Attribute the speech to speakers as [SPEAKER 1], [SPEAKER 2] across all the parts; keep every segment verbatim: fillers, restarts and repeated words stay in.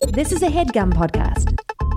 [SPEAKER 1] This is a HeadGum podcast.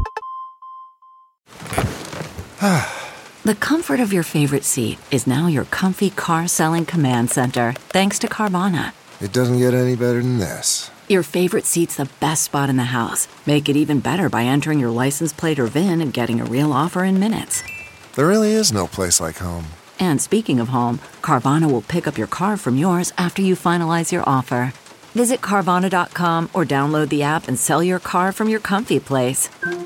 [SPEAKER 2] The comfort of your favorite seat is now your comfy car selling command center, thanks to Carvana.
[SPEAKER 3] It doesn't get any better than this.
[SPEAKER 2] Your favorite seat's the best spot in the house. Make it even better by entering your license plate or V I N and getting a real offer in minutes.
[SPEAKER 3] There really is no place like home.
[SPEAKER 2] And speaking of home, Carvana will pick up your car from yours after you finalize your offer. Visit Carvana dot com or download the app and sell your car from your comfy place.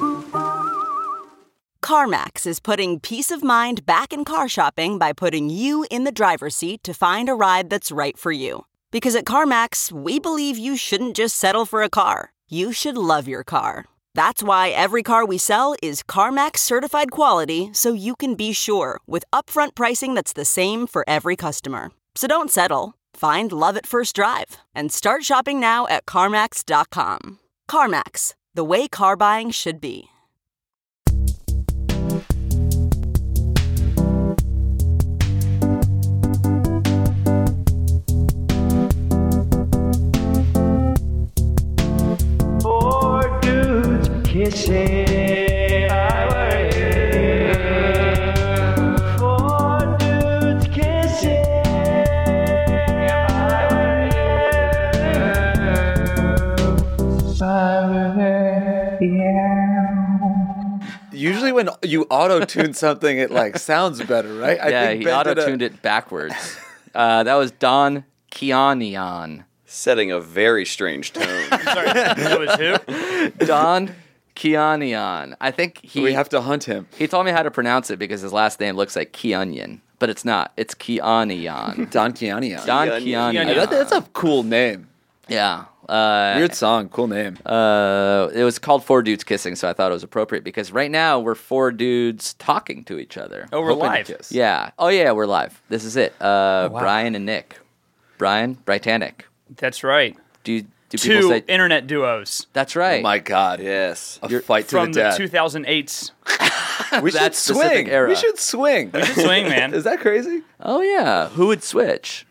[SPEAKER 4] CarMax is putting peace of mind back in car shopping by putting you in the driver's seat to find a ride that's right for you. Because at CarMax, we believe you shouldn't just settle for a car. You should love your car. That's why every car we sell is CarMax certified quality, so you can be sure with upfront pricing that's the same for every customer. So don't settle. Find love at first drive and start shopping now at CarMax dot com. CarMax, the way car buying should be.
[SPEAKER 5] Four dudes kissing. I were here. Four dudes kissing. I were here. I were here.
[SPEAKER 6] Usually when you auto-tune something, it like sounds better, right? I
[SPEAKER 7] yeah,
[SPEAKER 6] think
[SPEAKER 7] he
[SPEAKER 6] Ben did a-
[SPEAKER 7] auto-tuned it backwards. uh, that was Don Kianian.
[SPEAKER 8] Setting a very strange tone.
[SPEAKER 9] Sorry, that was who?
[SPEAKER 7] Don Kianian. I think he.
[SPEAKER 6] We have to hunt him.
[SPEAKER 7] He told me how to pronounce it because his last name looks like Kianian, but it's not. It's Kianian.
[SPEAKER 6] Don Kianian.
[SPEAKER 7] Don
[SPEAKER 8] Kianian.
[SPEAKER 7] Kianian.
[SPEAKER 6] That- that's a cool name.
[SPEAKER 7] Yeah. Uh,
[SPEAKER 6] Weird song, cool name.
[SPEAKER 7] Uh, it was called Four Dudes Kissing, so I thought it was appropriate because right now we're four dudes talking to each other.
[SPEAKER 9] Oh, we're
[SPEAKER 6] Hoping to
[SPEAKER 9] live.
[SPEAKER 6] kiss.
[SPEAKER 7] Yeah. Oh, yeah, we're live. This is it. Uh,
[SPEAKER 9] Oh, wow.
[SPEAKER 7] Brian and Nick. Brian, Britannic.
[SPEAKER 9] That's right.
[SPEAKER 7] Do you, do people
[SPEAKER 9] Two
[SPEAKER 7] say?
[SPEAKER 9] internet duos
[SPEAKER 7] That's right.
[SPEAKER 6] Oh my God.
[SPEAKER 8] Yes.
[SPEAKER 6] A fight to
[SPEAKER 9] from
[SPEAKER 6] the
[SPEAKER 9] the
[SPEAKER 6] death.
[SPEAKER 9] two thousand eights.
[SPEAKER 6] we should
[SPEAKER 7] that specific
[SPEAKER 6] swing.
[SPEAKER 7] era.
[SPEAKER 6] We should swing.
[SPEAKER 9] Swing, man.
[SPEAKER 6] Is that crazy?
[SPEAKER 7] Oh yeah. Who would switch?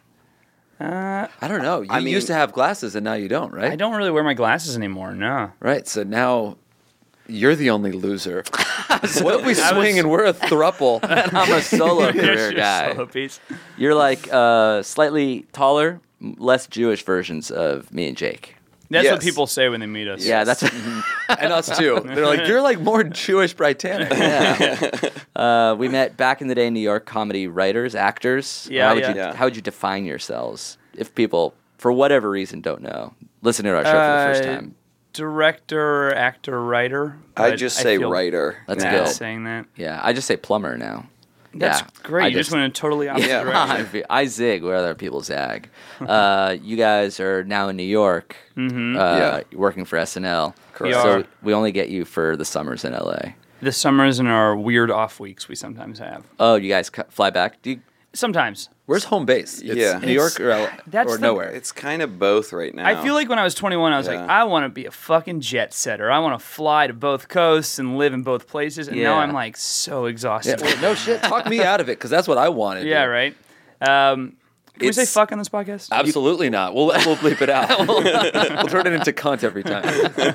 [SPEAKER 6] I don't know. You
[SPEAKER 8] I mean-
[SPEAKER 6] used to have glasses and now you don't, right?
[SPEAKER 9] I don't really wear my glasses anymore, no.
[SPEAKER 6] Right. So now you're the only loser. What if we
[SPEAKER 9] I
[SPEAKER 6] swing
[SPEAKER 9] was-
[SPEAKER 6] and we're a throuple?
[SPEAKER 7] I'm a solo career
[SPEAKER 9] You're a
[SPEAKER 7] guy.
[SPEAKER 9] solo piece.
[SPEAKER 7] You're like uh, slightly taller, m- less Jewish versions of me and Jake.
[SPEAKER 9] That's what
[SPEAKER 8] Yes.
[SPEAKER 9] people say when they meet us.
[SPEAKER 7] Yeah, that's
[SPEAKER 6] And us too. They're like, you're like more Jewish Britannic.
[SPEAKER 7] yeah. uh, we met back in the day in New York, comedy writers, actors.
[SPEAKER 9] Yeah,
[SPEAKER 7] how would
[SPEAKER 9] yeah.
[SPEAKER 7] you
[SPEAKER 8] Yeah.
[SPEAKER 7] how would you define yourselves if people, for whatever reason, don't know? Listen to our show for the first
[SPEAKER 9] Uh,
[SPEAKER 7] time.
[SPEAKER 9] Director, actor, writer.
[SPEAKER 8] I
[SPEAKER 9] but
[SPEAKER 8] just say
[SPEAKER 9] feel
[SPEAKER 8] writer.
[SPEAKER 7] That's
[SPEAKER 9] bad
[SPEAKER 7] good.
[SPEAKER 9] saying that.
[SPEAKER 7] Yeah, I just say plumber now.
[SPEAKER 9] That's
[SPEAKER 7] yeah,
[SPEAKER 9] great.
[SPEAKER 7] I
[SPEAKER 9] You just went in a totally opposite
[SPEAKER 8] Yeah.
[SPEAKER 9] direction.
[SPEAKER 7] I zig where other people zag. Uh, you guys are now in New York,
[SPEAKER 9] Mm-hmm.
[SPEAKER 7] uh,
[SPEAKER 8] Yeah.
[SPEAKER 7] working for S N L.
[SPEAKER 8] Correct.
[SPEAKER 9] We
[SPEAKER 7] So
[SPEAKER 9] are.
[SPEAKER 7] we only get you for the summers in L A.
[SPEAKER 9] The summers and our weird off weeks we sometimes have.
[SPEAKER 7] Oh, you guys cu- fly back? Do you,
[SPEAKER 9] Sometimes.
[SPEAKER 6] Where's home base? It's
[SPEAKER 8] Yeah.
[SPEAKER 6] New York or, L-
[SPEAKER 9] That's
[SPEAKER 6] or
[SPEAKER 9] the-
[SPEAKER 6] nowhere?
[SPEAKER 8] It's kind of both right now.
[SPEAKER 9] I feel like when I was twenty-one, I was like,
[SPEAKER 8] Yeah.
[SPEAKER 9] I want to be a fucking jet setter. I want to fly to both coasts and live in both places. And now
[SPEAKER 7] Yeah.
[SPEAKER 9] I'm like so exhausted.
[SPEAKER 6] Yeah, well, no shit. Talk me out of it because that's what I wanted.
[SPEAKER 9] Yeah, right. Um, can we say
[SPEAKER 8] It's-
[SPEAKER 9] fuck on this podcast?
[SPEAKER 6] Absolutely not. We'll we'll bleep it out. we'll turn it into cunt every time.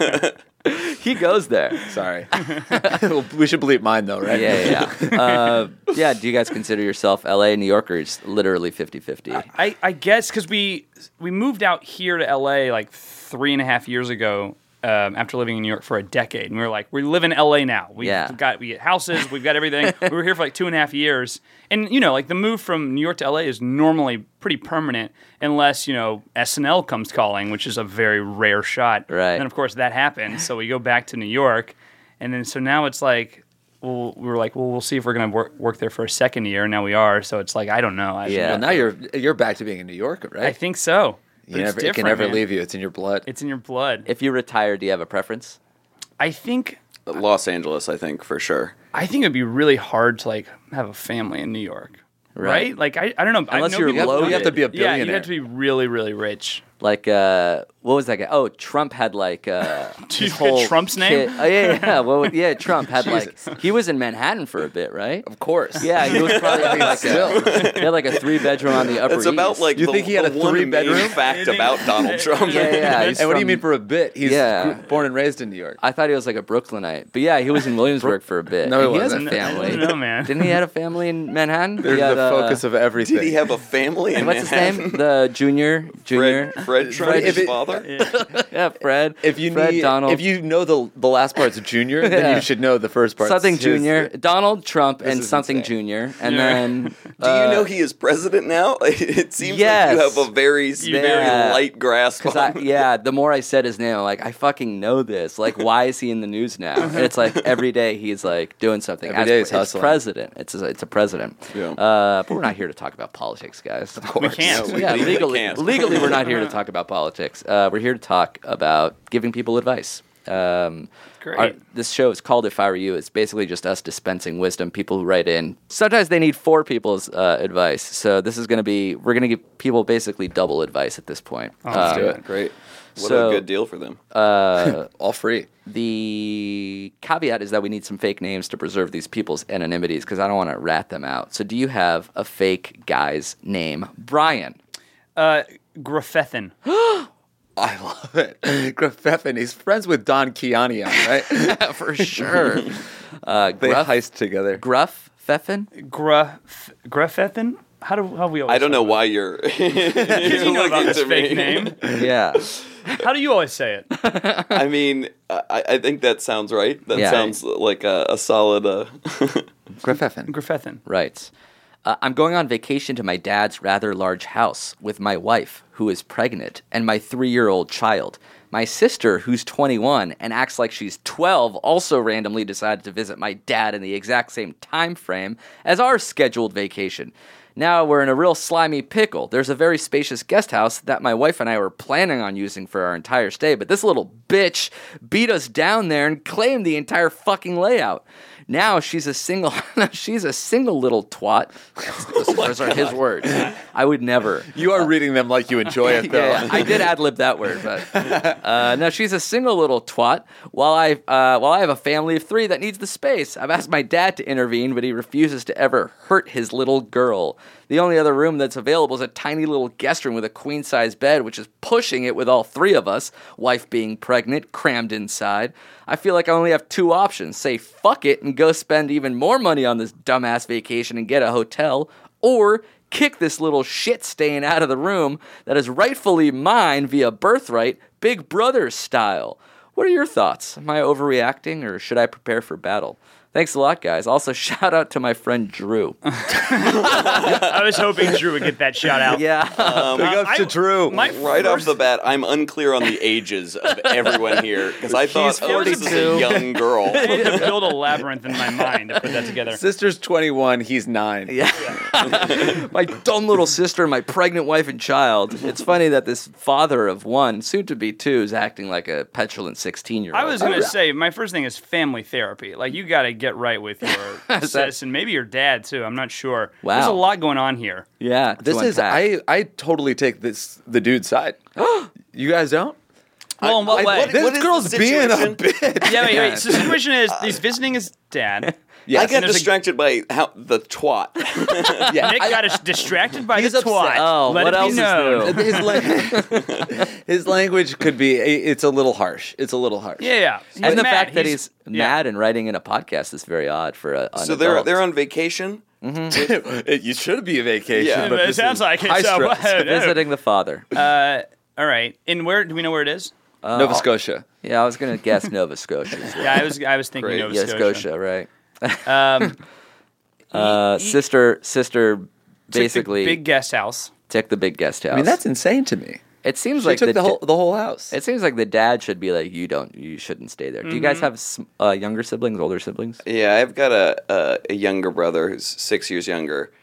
[SPEAKER 7] he goes there.
[SPEAKER 6] Sorry. We should bleep mine though, right?
[SPEAKER 7] Yeah, yeah, yeah. uh, yeah. Do you guys consider yourself L A, New York, or it's literally fifty-fifty?
[SPEAKER 9] I, I guess because we we moved out here to L A like three and a half years ago um, after living in New York for a decade, and we were like, we live in L A now. We've
[SPEAKER 7] Yeah.
[SPEAKER 9] got we get houses, we've got everything. We were here for like two and a half years, and you know, like the move from New York to L A is normally pretty permanent, unless you know S N L comes calling, which is a very rare shot.
[SPEAKER 7] Right.
[SPEAKER 9] And of course that happens, so we go back to New York, and then so now it's like. Well, we were like, well, we'll see if we're going to work, work there for a second year. And now we are. So it's like, I don't know. I should
[SPEAKER 7] Yeah.
[SPEAKER 9] go
[SPEAKER 6] Well, now you're you're back to being a New Yorker, right?
[SPEAKER 9] I think so.
[SPEAKER 6] you
[SPEAKER 9] But it's
[SPEAKER 6] never, it can
[SPEAKER 9] different,
[SPEAKER 6] never
[SPEAKER 9] man.
[SPEAKER 6] leave you. It's in your blood.
[SPEAKER 9] It's in your blood.
[SPEAKER 7] If you retire, do you have a preference?
[SPEAKER 9] I think
[SPEAKER 8] Los Angeles, I think, for sure.
[SPEAKER 9] I think it'd be really hard to like have a family in New York.
[SPEAKER 7] Right.
[SPEAKER 9] Right? Like I, I don't know. I
[SPEAKER 7] Unless
[SPEAKER 9] know
[SPEAKER 7] you're
[SPEAKER 9] people-
[SPEAKER 7] loaded.
[SPEAKER 6] You have to be a
[SPEAKER 9] Yeah, you
[SPEAKER 6] billionaire.
[SPEAKER 9] have to be really, really rich.
[SPEAKER 7] like uh, what was that guy? Oh, Trump had like uh,
[SPEAKER 9] Did you
[SPEAKER 7] his
[SPEAKER 9] get
[SPEAKER 7] whole
[SPEAKER 9] Trump's name?
[SPEAKER 7] kit- Oh yeah, yeah. Well, yeah, Trump had like he was in Manhattan for a bit, right?
[SPEAKER 6] Of course.
[SPEAKER 7] Yeah, he was probably having like a, he had like a three bedroom on the Upper
[SPEAKER 8] It's
[SPEAKER 7] East.
[SPEAKER 8] about like
[SPEAKER 6] You
[SPEAKER 8] the,
[SPEAKER 6] think he had
[SPEAKER 8] the
[SPEAKER 6] a
[SPEAKER 8] one
[SPEAKER 6] three-bedroom?
[SPEAKER 8] main fact about Donald Trump.
[SPEAKER 7] yeah, yeah. he's
[SPEAKER 6] And what do you
[SPEAKER 7] from-
[SPEAKER 6] mean for a bit? He's
[SPEAKER 7] Yeah.
[SPEAKER 6] gr- born and raised in New York.
[SPEAKER 7] I thought he was like a Brooklynite, but yeah, he was in Williamsburg for a bit.
[SPEAKER 6] No, he
[SPEAKER 7] And he has a
[SPEAKER 6] wasn't.
[SPEAKER 7] family.
[SPEAKER 9] I don't know, man.
[SPEAKER 7] Didn't he have a family in Manhattan?
[SPEAKER 6] They're
[SPEAKER 7] He had,
[SPEAKER 6] the
[SPEAKER 7] uh,
[SPEAKER 6] focus of everything.
[SPEAKER 8] Did he have a family in
[SPEAKER 7] And what's his
[SPEAKER 8] Manhattan?
[SPEAKER 7] name? The junior, junior.
[SPEAKER 8] Fred, Fred Trump,
[SPEAKER 6] If
[SPEAKER 8] his
[SPEAKER 6] it-
[SPEAKER 8] father?
[SPEAKER 7] Yeah, Fred.
[SPEAKER 6] If you
[SPEAKER 7] Fred
[SPEAKER 6] need,
[SPEAKER 7] Donald,
[SPEAKER 6] if you know the the last part's Junior, then
[SPEAKER 7] Yeah.
[SPEAKER 6] you should know the first part.
[SPEAKER 7] something Junior, Donald Trump, and
[SPEAKER 6] is
[SPEAKER 7] something
[SPEAKER 6] insane.
[SPEAKER 7] Junior, and
[SPEAKER 9] Yeah.
[SPEAKER 7] then
[SPEAKER 8] Do you know he is president now? It seems
[SPEAKER 7] Yes.
[SPEAKER 8] like you have a very, very
[SPEAKER 7] Yeah.
[SPEAKER 8] light grasp
[SPEAKER 7] Because
[SPEAKER 8] on
[SPEAKER 7] I, yeah, the more I said his name, I'm like, I fucking know this. Like, why is he in the news now? And it's like every day he's like doing something.
[SPEAKER 6] Every
[SPEAKER 7] As-
[SPEAKER 6] day he's
[SPEAKER 7] it's
[SPEAKER 6] hustling.
[SPEAKER 7] president. It's a, it's a president.
[SPEAKER 8] Yeah.
[SPEAKER 7] Uh, but we're not here to talk about politics, guys. Of
[SPEAKER 9] We can't.
[SPEAKER 8] No, we
[SPEAKER 7] yeah,
[SPEAKER 8] legally
[SPEAKER 7] legally,
[SPEAKER 8] can't.
[SPEAKER 7] legally, we're not here to talk about politics. Uh, we're here to talk about giving people advice. Um,
[SPEAKER 9] Great.
[SPEAKER 7] our- this show is called If I Were You. It's basically just us dispensing wisdom. People who write in. Sometimes they need four people's uh, advice. So this is going to be, we're going to give people basically double advice at this point.
[SPEAKER 9] Oh,
[SPEAKER 7] Um,
[SPEAKER 8] do it. Great. What
[SPEAKER 7] so-
[SPEAKER 8] a good deal for them.
[SPEAKER 7] uh,
[SPEAKER 6] all free.
[SPEAKER 7] the caveat is that we need some fake names to preserve these people's anonymities because I don't want to rat them out. So do you have a fake guy's name? Brian.
[SPEAKER 9] Uh, Griffethin.
[SPEAKER 6] I love it. Grafeffin, he's friends with Don Kianian, right?
[SPEAKER 7] For sure. Uh,
[SPEAKER 6] They
[SPEAKER 7] Gruff,
[SPEAKER 6] heist together.
[SPEAKER 7] Gruff Pfeffin?
[SPEAKER 9] Gruff, Griffethin? How do how we always
[SPEAKER 8] I don't know
[SPEAKER 9] say
[SPEAKER 8] why you're,
[SPEAKER 9] that? You know about
[SPEAKER 8] looking
[SPEAKER 9] this
[SPEAKER 8] to
[SPEAKER 9] fake
[SPEAKER 8] me.
[SPEAKER 9] name.
[SPEAKER 7] Yeah.
[SPEAKER 9] How do you always say it?
[SPEAKER 8] I mean, I, I think that sounds right. That
[SPEAKER 7] Yeah.
[SPEAKER 8] sounds like a, a solid. Uh,
[SPEAKER 6] Grafeffin.
[SPEAKER 9] Griffethin.
[SPEAKER 7] Right. Uh, I'm going on vacation to my dad's rather large house with my wife, who is pregnant, and my three-year-old child. My sister, who's twenty-one and acts like she's twelve, also randomly decided to visit my dad in the exact same time frame as our scheduled vacation. Now we're in a real slimy pickle. There's a very spacious guest house that my wife and I were planning on using for our entire stay, but this little bitch beat us down there and claimed the entire fucking layout. Now she's a single, she's a single little twat. Those are his words. I would never.
[SPEAKER 6] You are reading them like you enjoy it, though.
[SPEAKER 7] Yeah, yeah. I did ad lib that word, but uh, no, she's a single little twat. While I uh, while I have a family of three that needs the space, I've asked my dad to intervene, but he refuses to ever hurt his little girl. The only other room that's available is a tiny little guest room with a queen size bed, which is pushing it with all three of us. Wife being pregnant, crammed inside. I feel like I only have two options: say fuck it and go spend even more money on this dumbass vacation and get a hotel, or kick this little shit stain out of the room that is rightfully mine via birthright, Big Brother style. What are your thoughts? Am I overreacting, or should I prepare for battle? Thanks a lot, guys. Also, shout out to my friend Drew.
[SPEAKER 9] I was hoping Drew would get that shout out.
[SPEAKER 7] Yeah.
[SPEAKER 8] um,
[SPEAKER 6] Big ups to
[SPEAKER 9] I-
[SPEAKER 6] Drew.
[SPEAKER 9] My
[SPEAKER 8] right
[SPEAKER 9] first,
[SPEAKER 8] off the bat, I'm unclear on the ages of everyone here because I thought,
[SPEAKER 7] He's
[SPEAKER 8] oh, this is
[SPEAKER 7] forty-two.
[SPEAKER 8] a young girl.
[SPEAKER 9] I had to build a labyrinth in my mind to put that together.
[SPEAKER 6] Sister's twenty-one, he's nine.
[SPEAKER 7] Yeah. My dumb little sister, my pregnant wife and child. It's funny that this father of one, soon to be two, is acting like a petulant sixteen-year-old.
[SPEAKER 9] I was going to say, my first thing is family therapy. Like, you got to get right with your sis and maybe your dad, too. I'm not sure.
[SPEAKER 7] Wow.
[SPEAKER 9] There's a lot going on here.
[SPEAKER 7] Yeah. to
[SPEAKER 6] This is
[SPEAKER 7] unpack.
[SPEAKER 6] I. I totally take this the dude's side. You guys don't?
[SPEAKER 9] Well, in what
[SPEAKER 8] I-
[SPEAKER 9] way?
[SPEAKER 8] what-
[SPEAKER 6] This
[SPEAKER 8] what is
[SPEAKER 6] girl's
[SPEAKER 8] the
[SPEAKER 6] being a
[SPEAKER 8] situation?
[SPEAKER 6] bitch.
[SPEAKER 9] yeah, wait, wait. So the situation is, he's visiting his dad.
[SPEAKER 6] Yes.
[SPEAKER 8] I got
[SPEAKER 9] And there's a-
[SPEAKER 8] distracted by how the twat.
[SPEAKER 6] Yeah.
[SPEAKER 9] Nick got us distracted by
[SPEAKER 6] He's
[SPEAKER 9] the
[SPEAKER 6] upset.
[SPEAKER 9] twat.
[SPEAKER 7] Oh,
[SPEAKER 9] Let
[SPEAKER 7] what
[SPEAKER 9] it
[SPEAKER 7] else
[SPEAKER 9] be
[SPEAKER 7] is
[SPEAKER 9] known.
[SPEAKER 7] new?
[SPEAKER 6] his, lang- his language could be. It's a little harsh. It's a little harsh.
[SPEAKER 9] Yeah, yeah. He's
[SPEAKER 7] And the
[SPEAKER 9] mad.
[SPEAKER 7] fact that he's,
[SPEAKER 9] yeah.
[SPEAKER 7] mad and writing in a podcast is very odd for a. An
[SPEAKER 8] so they're
[SPEAKER 7] adult.
[SPEAKER 8] they're on vacation.
[SPEAKER 6] you should be a vacation.
[SPEAKER 8] Yeah.
[SPEAKER 6] but
[SPEAKER 9] It
[SPEAKER 6] this
[SPEAKER 9] sounds
[SPEAKER 6] is
[SPEAKER 9] like it.
[SPEAKER 6] high
[SPEAKER 9] So,
[SPEAKER 6] stress.
[SPEAKER 9] what-
[SPEAKER 7] visiting the father.
[SPEAKER 9] Uh, all right. And where do we know where it is?
[SPEAKER 6] Nova Scotia.
[SPEAKER 7] Yeah, I was gonna guess Nova Scotia.
[SPEAKER 9] Yeah, I was I was thinking
[SPEAKER 8] Great.
[SPEAKER 9] Nova
[SPEAKER 7] Yeah,
[SPEAKER 9] Scotia.
[SPEAKER 7] Scotia, right?
[SPEAKER 9] Um,
[SPEAKER 7] Uh, sister, sister,
[SPEAKER 9] took
[SPEAKER 7] basically
[SPEAKER 9] the big guest house.
[SPEAKER 7] took the big guest house.
[SPEAKER 6] I mean, that's insane to me.
[SPEAKER 7] It seems
[SPEAKER 6] She
[SPEAKER 7] like
[SPEAKER 6] took
[SPEAKER 7] the,
[SPEAKER 6] the,
[SPEAKER 7] da-
[SPEAKER 6] whole the whole house.
[SPEAKER 7] It seems like the dad should be like, you don't, you shouldn't stay there. Do you guys have s- uh, younger siblings, older siblings?
[SPEAKER 8] Yeah, I've got a, a a younger brother who's six years younger,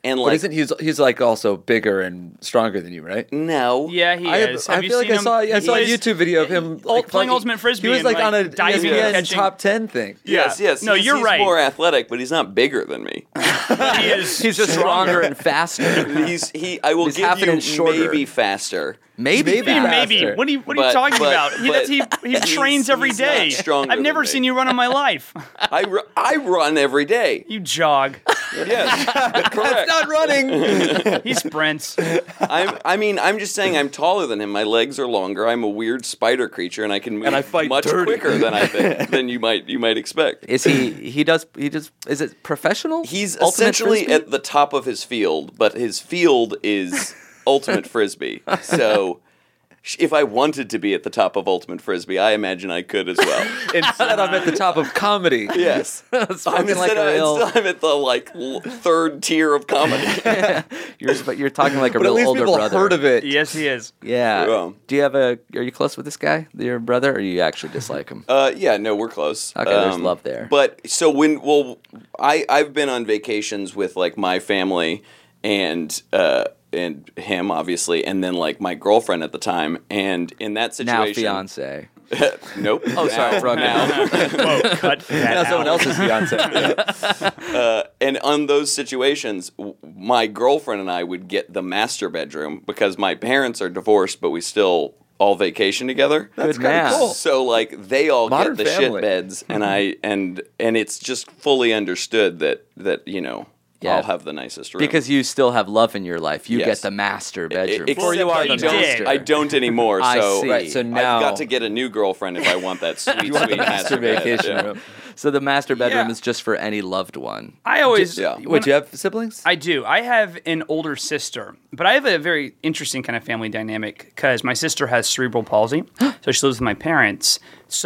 [SPEAKER 8] And
[SPEAKER 6] But
[SPEAKER 8] like,
[SPEAKER 6] isn't he's he's like also bigger and stronger than you, right?
[SPEAKER 8] no.
[SPEAKER 9] Yeah, he
[SPEAKER 6] I, have,
[SPEAKER 9] is.
[SPEAKER 6] I
[SPEAKER 9] Have you
[SPEAKER 6] feel like
[SPEAKER 9] seen
[SPEAKER 6] I saw
[SPEAKER 9] him?
[SPEAKER 6] I saw a
[SPEAKER 9] He is-
[SPEAKER 6] YouTube video of him
[SPEAKER 9] Ul-
[SPEAKER 6] like,
[SPEAKER 9] playing
[SPEAKER 6] fucking-
[SPEAKER 9] ultimate frisbee
[SPEAKER 6] He was
[SPEAKER 9] and,
[SPEAKER 6] like,
[SPEAKER 9] like,
[SPEAKER 6] on a
[SPEAKER 9] diving
[SPEAKER 6] E S
[SPEAKER 9] and
[SPEAKER 6] P N
[SPEAKER 9] catching-
[SPEAKER 6] top ten thing.
[SPEAKER 8] Yes, yes.
[SPEAKER 9] No,
[SPEAKER 8] he's,
[SPEAKER 9] you're
[SPEAKER 8] he's
[SPEAKER 9] right.
[SPEAKER 8] more athletic, but he's not bigger than me.
[SPEAKER 9] He is.
[SPEAKER 7] He's just stronger and faster.
[SPEAKER 8] he's he. I will
[SPEAKER 7] He's
[SPEAKER 8] give
[SPEAKER 7] half an
[SPEAKER 8] you
[SPEAKER 7] inch shorter.
[SPEAKER 8] maybe faster.
[SPEAKER 7] Maybe,
[SPEAKER 6] Maybe
[SPEAKER 9] Maybe,
[SPEAKER 7] faster.
[SPEAKER 9] maybe. What are you What are you
[SPEAKER 8] But-
[SPEAKER 9] talking
[SPEAKER 8] but-
[SPEAKER 9] about? He,
[SPEAKER 8] but
[SPEAKER 9] he, he
[SPEAKER 8] he's-
[SPEAKER 9] trains every
[SPEAKER 8] he's not
[SPEAKER 9] day.
[SPEAKER 8] stronger
[SPEAKER 9] I've never
[SPEAKER 8] than
[SPEAKER 9] seen
[SPEAKER 8] me.
[SPEAKER 9] you run in my life.
[SPEAKER 8] I, ru- I run every day.
[SPEAKER 9] You jog.
[SPEAKER 8] Yes, correct.
[SPEAKER 6] Not running.
[SPEAKER 9] He sprints.
[SPEAKER 8] I'm, I mean, I'm just saying I'm taller than him. My legs are longer. I'm a weird spider creature, and I can move
[SPEAKER 6] And I fight
[SPEAKER 8] much
[SPEAKER 6] dirty.
[SPEAKER 8] quicker than I think than you might you might expect.
[SPEAKER 7] Is he? He does. He just. Is it professional?
[SPEAKER 8] He's
[SPEAKER 7] Ultimate
[SPEAKER 8] essentially
[SPEAKER 7] Frisbee?
[SPEAKER 8] at the top of his field, but his field is ultimate frisbee. So, sh- if I wanted to be at the top of ultimate frisbee, I imagine I could as well.
[SPEAKER 6] Instead, I'm at the top of comedy.
[SPEAKER 8] Yes, I'm,
[SPEAKER 7] Spoken like
[SPEAKER 8] instead
[SPEAKER 7] a
[SPEAKER 8] of-
[SPEAKER 7] real.
[SPEAKER 8] instead I'm at the like l- third tier of comedy.
[SPEAKER 7] You're, but you're talking like a
[SPEAKER 6] But at
[SPEAKER 7] real
[SPEAKER 6] least
[SPEAKER 7] older
[SPEAKER 6] people
[SPEAKER 7] brother.
[SPEAKER 6] heard of it.
[SPEAKER 9] Yes, he is.
[SPEAKER 7] Yeah.
[SPEAKER 8] Yeah.
[SPEAKER 7] Do you have a? Are you close with this guy, your brother, or you actually dislike him?
[SPEAKER 8] Uh, yeah, no, we're close.
[SPEAKER 7] Okay, there's love there.
[SPEAKER 8] But so when, well, I I've been on vacations with like my family and uh and him obviously, and then like my girlfriend at the time, and in that
[SPEAKER 7] Now
[SPEAKER 8] situation,
[SPEAKER 7] fiance.
[SPEAKER 8] nope.
[SPEAKER 7] Oh, sorry, wrong
[SPEAKER 8] now.
[SPEAKER 9] Whoa, cut that
[SPEAKER 6] Now
[SPEAKER 9] out.
[SPEAKER 6] someone else's fiance.
[SPEAKER 8] Uh, and on those situations, w- my girlfriend and I would get the master bedroom because my parents are divorced, but we still all vacation together.
[SPEAKER 7] Good man.
[SPEAKER 6] cool.
[SPEAKER 8] So like they all
[SPEAKER 6] Modern
[SPEAKER 8] get the
[SPEAKER 6] family.
[SPEAKER 8] shit beds, and I and and it's just fully understood that that you know
[SPEAKER 7] Yeah.
[SPEAKER 8] I'll have the nicest room
[SPEAKER 7] Because you still have love in your life. You
[SPEAKER 8] Yes.
[SPEAKER 7] get the master bedroom.
[SPEAKER 8] Except
[SPEAKER 6] Before you are
[SPEAKER 8] I
[SPEAKER 6] the
[SPEAKER 8] don't-
[SPEAKER 6] master.
[SPEAKER 8] I don't anymore.
[SPEAKER 7] I
[SPEAKER 8] So
[SPEAKER 7] see.
[SPEAKER 6] Right, so now
[SPEAKER 8] I've got to get a new girlfriend if I want that sweet,
[SPEAKER 6] you want
[SPEAKER 8] sweet
[SPEAKER 6] the master
[SPEAKER 8] bed.
[SPEAKER 6] vacation
[SPEAKER 8] Yeah.
[SPEAKER 6] room.
[SPEAKER 7] So the master bedroom
[SPEAKER 9] Yeah.
[SPEAKER 7] is just for any loved one.
[SPEAKER 9] I always.
[SPEAKER 8] Yeah.
[SPEAKER 9] when-
[SPEAKER 6] Wait, do you have siblings?
[SPEAKER 9] I do. I have an older sister, but I have a very interesting kind of family dynamic because my sister has cerebral palsy, so she lives with my parents.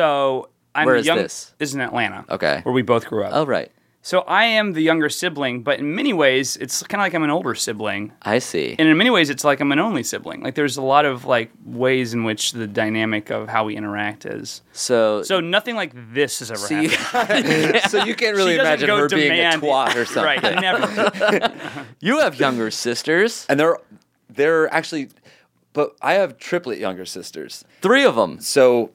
[SPEAKER 9] So I'm
[SPEAKER 7] Where
[SPEAKER 9] the
[SPEAKER 7] is
[SPEAKER 9] young.
[SPEAKER 7] this?
[SPEAKER 9] This is in Atlanta.
[SPEAKER 7] Okay.
[SPEAKER 9] Where we both grew up.
[SPEAKER 7] Oh, right.
[SPEAKER 9] So I am the younger sibling, but in many ways, it's kind of like I'm an older sibling.
[SPEAKER 7] I see.
[SPEAKER 9] And in many ways, it's like I'm an only sibling. Like there's a lot of like ways in which the dynamic of how we interact is.
[SPEAKER 7] So,
[SPEAKER 9] So nothing like this has ever
[SPEAKER 7] so you,
[SPEAKER 9] happened.
[SPEAKER 6] So you can't really
[SPEAKER 9] She doesn't
[SPEAKER 6] imagine
[SPEAKER 9] go
[SPEAKER 6] her being a
[SPEAKER 9] demand-
[SPEAKER 6] twat or something.
[SPEAKER 9] Right, never.
[SPEAKER 7] you have younger sisters.
[SPEAKER 6] And they're they're actually, but I have triplet younger sisters.
[SPEAKER 7] Three of them.
[SPEAKER 6] So,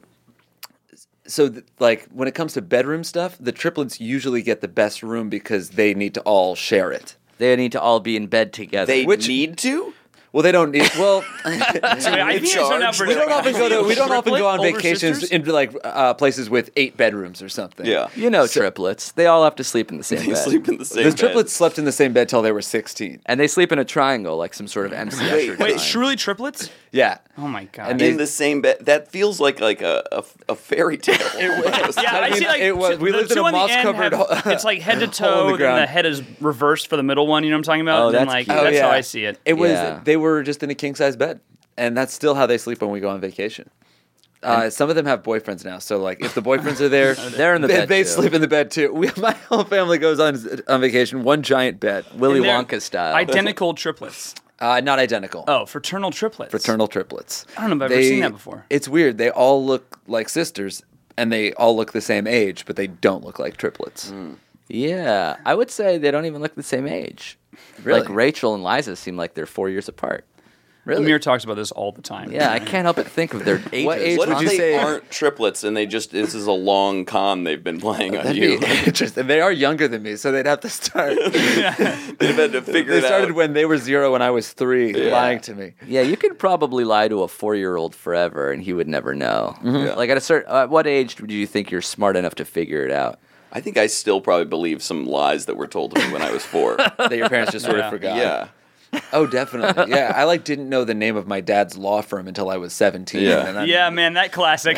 [SPEAKER 6] so th- like when it comes to bedroom stuff, the triplets usually get the best room because they need to all share it.
[SPEAKER 7] They need to all be in bed together.
[SPEAKER 8] They
[SPEAKER 6] Which-
[SPEAKER 8] need to.
[SPEAKER 6] Well, they don't need. Well,
[SPEAKER 9] I think it's zoned out for
[SPEAKER 6] we don't often go to. We don't often go on
[SPEAKER 9] Older
[SPEAKER 6] vacations
[SPEAKER 9] sisters?
[SPEAKER 6] into like uh, places with eight bedrooms or something.
[SPEAKER 8] Yeah.
[SPEAKER 7] you know triplets. They all have to sleep in the same
[SPEAKER 8] They
[SPEAKER 7] bed.
[SPEAKER 8] sleep in the same
[SPEAKER 6] The
[SPEAKER 8] bed.
[SPEAKER 6] triplets slept in the same bed till they were sixteen.
[SPEAKER 7] And they sleep in a triangle, like some sort of M C Escher
[SPEAKER 8] Wait,
[SPEAKER 9] Wait,
[SPEAKER 7] triangle.
[SPEAKER 9] truly triplets?
[SPEAKER 6] Yeah.
[SPEAKER 9] Oh my god.
[SPEAKER 6] And
[SPEAKER 8] in the same bed. That feels like like a a, a fairy tale. Almost.
[SPEAKER 9] Yeah, I,
[SPEAKER 6] I mean,
[SPEAKER 9] see. Like
[SPEAKER 6] it was- we
[SPEAKER 9] the
[SPEAKER 6] lived in
[SPEAKER 9] two
[SPEAKER 6] a
[SPEAKER 9] on the end
[SPEAKER 6] moss-covered
[SPEAKER 9] have-
[SPEAKER 6] ho-
[SPEAKER 9] It's like head to
[SPEAKER 6] hole in
[SPEAKER 9] toe,
[SPEAKER 6] the
[SPEAKER 9] and
[SPEAKER 6] ground.
[SPEAKER 9] the head is reversed for the middle one. You know what I'm talking about?
[SPEAKER 7] Oh,
[SPEAKER 9] and then,
[SPEAKER 7] that's
[SPEAKER 9] like
[SPEAKER 7] cute.
[SPEAKER 6] Oh,
[SPEAKER 9] that's
[SPEAKER 6] yeah.
[SPEAKER 9] how I see it.
[SPEAKER 6] It was.
[SPEAKER 7] Yeah.
[SPEAKER 6] They were just in a king size bed, and that's still how they sleep when we go on vacation. Uh, some of them have boyfriends now, so like if the boyfriends are there,
[SPEAKER 7] They're in the
[SPEAKER 6] they,
[SPEAKER 7] bed,
[SPEAKER 6] they
[SPEAKER 7] too.
[SPEAKER 6] sleep in the bed too. We, my whole family goes on on vacation, one giant bed.
[SPEAKER 7] Willy
[SPEAKER 9] And they're
[SPEAKER 7] Wonka style.
[SPEAKER 9] Identical triplets.
[SPEAKER 6] Uh, not identical.
[SPEAKER 9] Oh, fraternal triplets.
[SPEAKER 6] Fraternal triplets.
[SPEAKER 9] I don't know if I've ever
[SPEAKER 6] They-
[SPEAKER 9] seen that before.
[SPEAKER 6] It's weird. They all look like sisters, and they all look the same age, but they don't look like triplets.
[SPEAKER 9] Hmm.
[SPEAKER 7] Yeah, I would say they don't even look the same age.
[SPEAKER 6] Really?
[SPEAKER 7] Like Rachel and Liza seem like they're four years apart.
[SPEAKER 6] Really?
[SPEAKER 9] Amir talks about this all the time.
[SPEAKER 7] Yeah, I can't help but think of their ages.
[SPEAKER 6] What age
[SPEAKER 8] What
[SPEAKER 6] would
[SPEAKER 8] if
[SPEAKER 6] you
[SPEAKER 8] they
[SPEAKER 6] say-
[SPEAKER 8] aren't triplets and they just this is a long con they've been playing on
[SPEAKER 6] That'd
[SPEAKER 8] you?
[SPEAKER 6] be interesting. They are younger than me, so they'd have to start.
[SPEAKER 8] They've had to figure
[SPEAKER 6] They
[SPEAKER 8] it
[SPEAKER 6] started
[SPEAKER 8] out.
[SPEAKER 6] when they were zero and I was three,
[SPEAKER 8] Yeah.
[SPEAKER 6] lying to me.
[SPEAKER 7] Yeah, you could probably lie to a four-year-old forever, and he would never know.
[SPEAKER 8] Yeah.
[SPEAKER 7] Like at a certain, at what age do you think you're smart enough to figure it out?
[SPEAKER 8] I think I still probably believe some lies that were told to me when I was four.
[SPEAKER 6] That your parents just sort
[SPEAKER 9] Yeah.
[SPEAKER 6] of forgot.
[SPEAKER 8] yeah.
[SPEAKER 6] Oh, definitely. Yeah, I like didn't know the name of my dad's law firm until I was seventeen.
[SPEAKER 8] Yeah.
[SPEAKER 6] and I'm-
[SPEAKER 9] Yeah, man, that classic.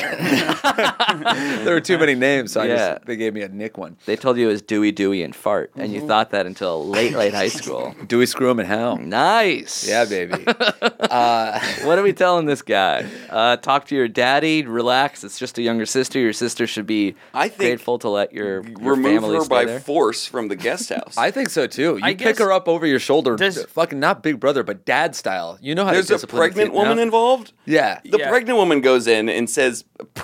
[SPEAKER 6] there were too many names, so I
[SPEAKER 7] Yeah.
[SPEAKER 6] just, they gave me a Nick one.
[SPEAKER 7] They told you it was Dewey, Dewey, and Fart, and you thought that until late, late high school.
[SPEAKER 6] Do we screw him and how?
[SPEAKER 7] Nice.
[SPEAKER 6] Yeah, baby.
[SPEAKER 7] What are we telling this guy? Uh, talk to your daddy. Relax. It's just a younger sister. Your sister should be
[SPEAKER 8] I think
[SPEAKER 7] grateful to let your, your
[SPEAKER 8] Remove
[SPEAKER 7] family
[SPEAKER 8] her
[SPEAKER 7] stay
[SPEAKER 8] by
[SPEAKER 7] there.
[SPEAKER 8] force from the guest house.
[SPEAKER 6] I think so too. You
[SPEAKER 9] I
[SPEAKER 6] pick
[SPEAKER 9] guess-
[SPEAKER 6] her up over your shoulder,
[SPEAKER 9] Does-
[SPEAKER 6] fucking not Big Brother, but Dad style. You know how
[SPEAKER 8] There's
[SPEAKER 6] to
[SPEAKER 8] a
[SPEAKER 6] discipline
[SPEAKER 8] pregnant
[SPEAKER 6] kid
[SPEAKER 8] woman
[SPEAKER 6] now.
[SPEAKER 8] involved.
[SPEAKER 6] Yeah.
[SPEAKER 8] The
[SPEAKER 9] Yeah.
[SPEAKER 8] pregnant woman goes in and says,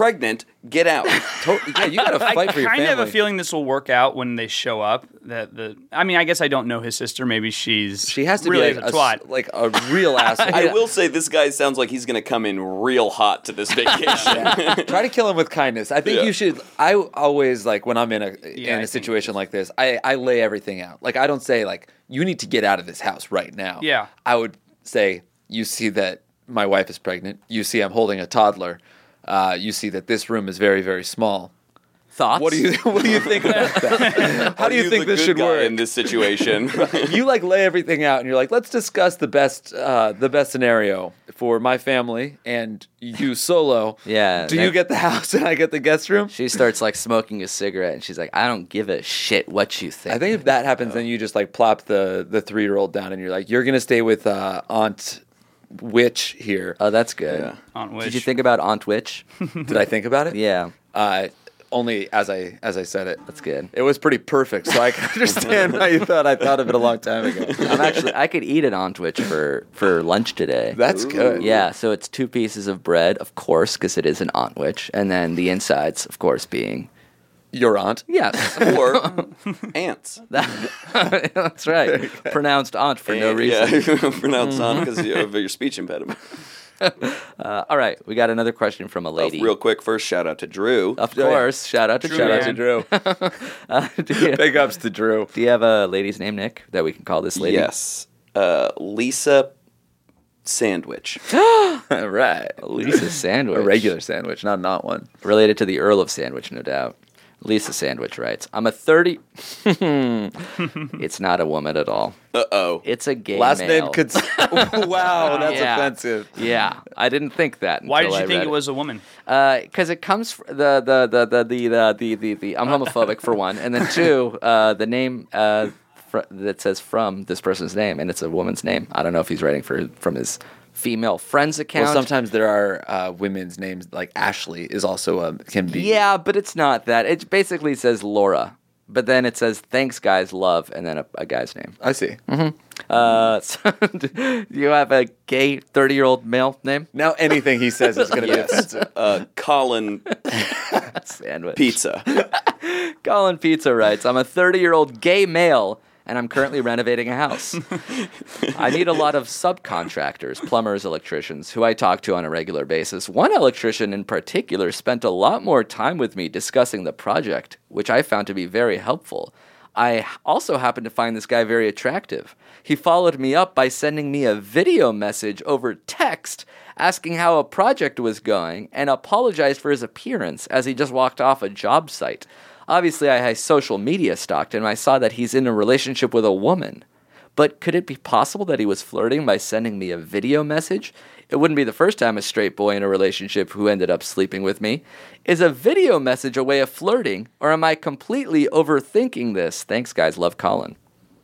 [SPEAKER 8] pregnant. Get out.
[SPEAKER 6] To- yeah, you got to fight
[SPEAKER 9] I
[SPEAKER 6] for your
[SPEAKER 9] kind
[SPEAKER 6] family.
[SPEAKER 9] of have a feeling this will work out when they show up. That the, I mean, I guess I don't know his sister. Maybe she's
[SPEAKER 6] She has to
[SPEAKER 9] really
[SPEAKER 6] be like
[SPEAKER 9] a
[SPEAKER 6] a,
[SPEAKER 9] twat.
[SPEAKER 6] s- like a real asshole.
[SPEAKER 8] I will say this guy sounds like he's going to come in real hot to this vacation.
[SPEAKER 6] Try to kill him with kindness. I think
[SPEAKER 8] Yeah.
[SPEAKER 6] you should. I always like when I'm in a
[SPEAKER 9] Yeah,
[SPEAKER 6] in
[SPEAKER 9] I
[SPEAKER 6] a
[SPEAKER 9] think-
[SPEAKER 6] situation like this. I, I lay everything out. Like I don't say like you need to get out of this house right now.
[SPEAKER 9] Yeah.
[SPEAKER 6] I would say you see that my wife is pregnant. You see I'm holding a toddler. Uh, you see that this room is very very small.
[SPEAKER 7] Thoughts?
[SPEAKER 6] What do you What do you think about that? How do you
[SPEAKER 8] Are
[SPEAKER 6] think
[SPEAKER 8] the
[SPEAKER 6] this
[SPEAKER 8] good
[SPEAKER 6] should
[SPEAKER 8] guy
[SPEAKER 6] work?
[SPEAKER 8] in this situation?
[SPEAKER 6] You like lay everything out and you're like, let's discuss the best uh, the best scenario for my family and you solo.
[SPEAKER 7] Yeah,
[SPEAKER 6] Do
[SPEAKER 7] that-
[SPEAKER 6] you get the house and I get the guest room?
[SPEAKER 7] She starts like smoking a cigarette, and she's like, "I don't give a shit what you think."
[SPEAKER 6] I think if that happens, then you just like plop the the three year old down and you're like, you're gonna stay with uh, Aunt Witch here.
[SPEAKER 7] Oh, that's good.
[SPEAKER 8] Yeah.
[SPEAKER 9] Aunt Witch.
[SPEAKER 7] Did you think about Aunt Witch?
[SPEAKER 6] Did I think about it?
[SPEAKER 7] Yeah,
[SPEAKER 6] Uh, only as I as I said it.
[SPEAKER 7] that's good.
[SPEAKER 6] It was pretty perfect, so I can understand why you thought I thought of it a long time ago.
[SPEAKER 7] I'm actually I could eat an Aunt Witch for for lunch today.
[SPEAKER 6] That's good.
[SPEAKER 7] Yeah, so it's two pieces of bread, of course, because it is an Aunt Witch, and then the insides, of course, being
[SPEAKER 6] Your aunt.
[SPEAKER 7] yes,
[SPEAKER 8] Or ants.
[SPEAKER 7] that's right, pronounced aunt for no reason.
[SPEAKER 8] Yeah, pronounced on because of your speech impediment.
[SPEAKER 7] Uh, all right, we got another question from a
[SPEAKER 8] Uh,
[SPEAKER 7] lady.
[SPEAKER 8] real quick, first shout out to Drew.
[SPEAKER 7] Of course, shout out to
[SPEAKER 9] Drew,
[SPEAKER 7] Drew.
[SPEAKER 6] Shout out to
[SPEAKER 9] man.
[SPEAKER 6] Drew.
[SPEAKER 7] Uh, do, you,
[SPEAKER 6] Big ups to Drew.
[SPEAKER 7] do you have a lady's name, Nick, that we can call this lady?
[SPEAKER 8] Yes, uh, Lisa Sandwich.
[SPEAKER 6] All right.
[SPEAKER 7] Lisa Sandwich.
[SPEAKER 6] A regular sandwich, not not one.
[SPEAKER 7] Related to the Earl of Sandwich, no doubt. Lisa Sandwich writes, I'm a thirty... It's not a woman at all.
[SPEAKER 8] Uh oh.
[SPEAKER 7] It's a gay
[SPEAKER 6] Last
[SPEAKER 7] male.
[SPEAKER 6] name could. Wow, that's
[SPEAKER 7] Yeah.
[SPEAKER 6] offensive.
[SPEAKER 7] Yeah, I didn't think that.
[SPEAKER 9] Why did
[SPEAKER 7] until
[SPEAKER 9] you
[SPEAKER 7] I
[SPEAKER 9] think
[SPEAKER 7] read
[SPEAKER 9] it was a woman?
[SPEAKER 7] Because it comes fr- the the the the the the the, the, the I'm homophobic for one, and then two, uh, the name uh, fr- that says from this person's name, and it's a woman's name. I don't know if he's writing for from his female friend's account.
[SPEAKER 6] Well, sometimes there are uh, women's names like Ashley is also a can be.
[SPEAKER 7] Yeah, but it's not that. It basically says Laura, but then it says thanks, guys, love, and then a, a guy's name.
[SPEAKER 6] I see.
[SPEAKER 7] Uh, so do you have a gay thirty-year-old male name?
[SPEAKER 6] Now anything he says is going to be
[SPEAKER 8] Yes.
[SPEAKER 6] offensive.
[SPEAKER 8] Uh, Colin
[SPEAKER 7] Sandwich.
[SPEAKER 8] Pizza.
[SPEAKER 7] Colin Pizza writes, I'm a thirty-year-old gay male, and I'm currently renovating a house. I need a lot of subcontractors, plumbers, electricians, who I talk to on a regular basis. One electrician in particular spent a lot more time with me discussing the project, which I found to be very helpful. I also happen to find this guy very attractive. He followed me up by sending me a video message over text asking how a project was going and apologized for his appearance as he just walked off a job site. Obviously, I had social media stalked and I saw that he's in a relationship with a woman. But could it be possible that he was flirting by sending me a video message? It wouldn't be the first time a straight boy in a relationship who ended up sleeping with me. Is a video message a way of flirting, or am I completely overthinking this? Thanks, guys. Love, Colin.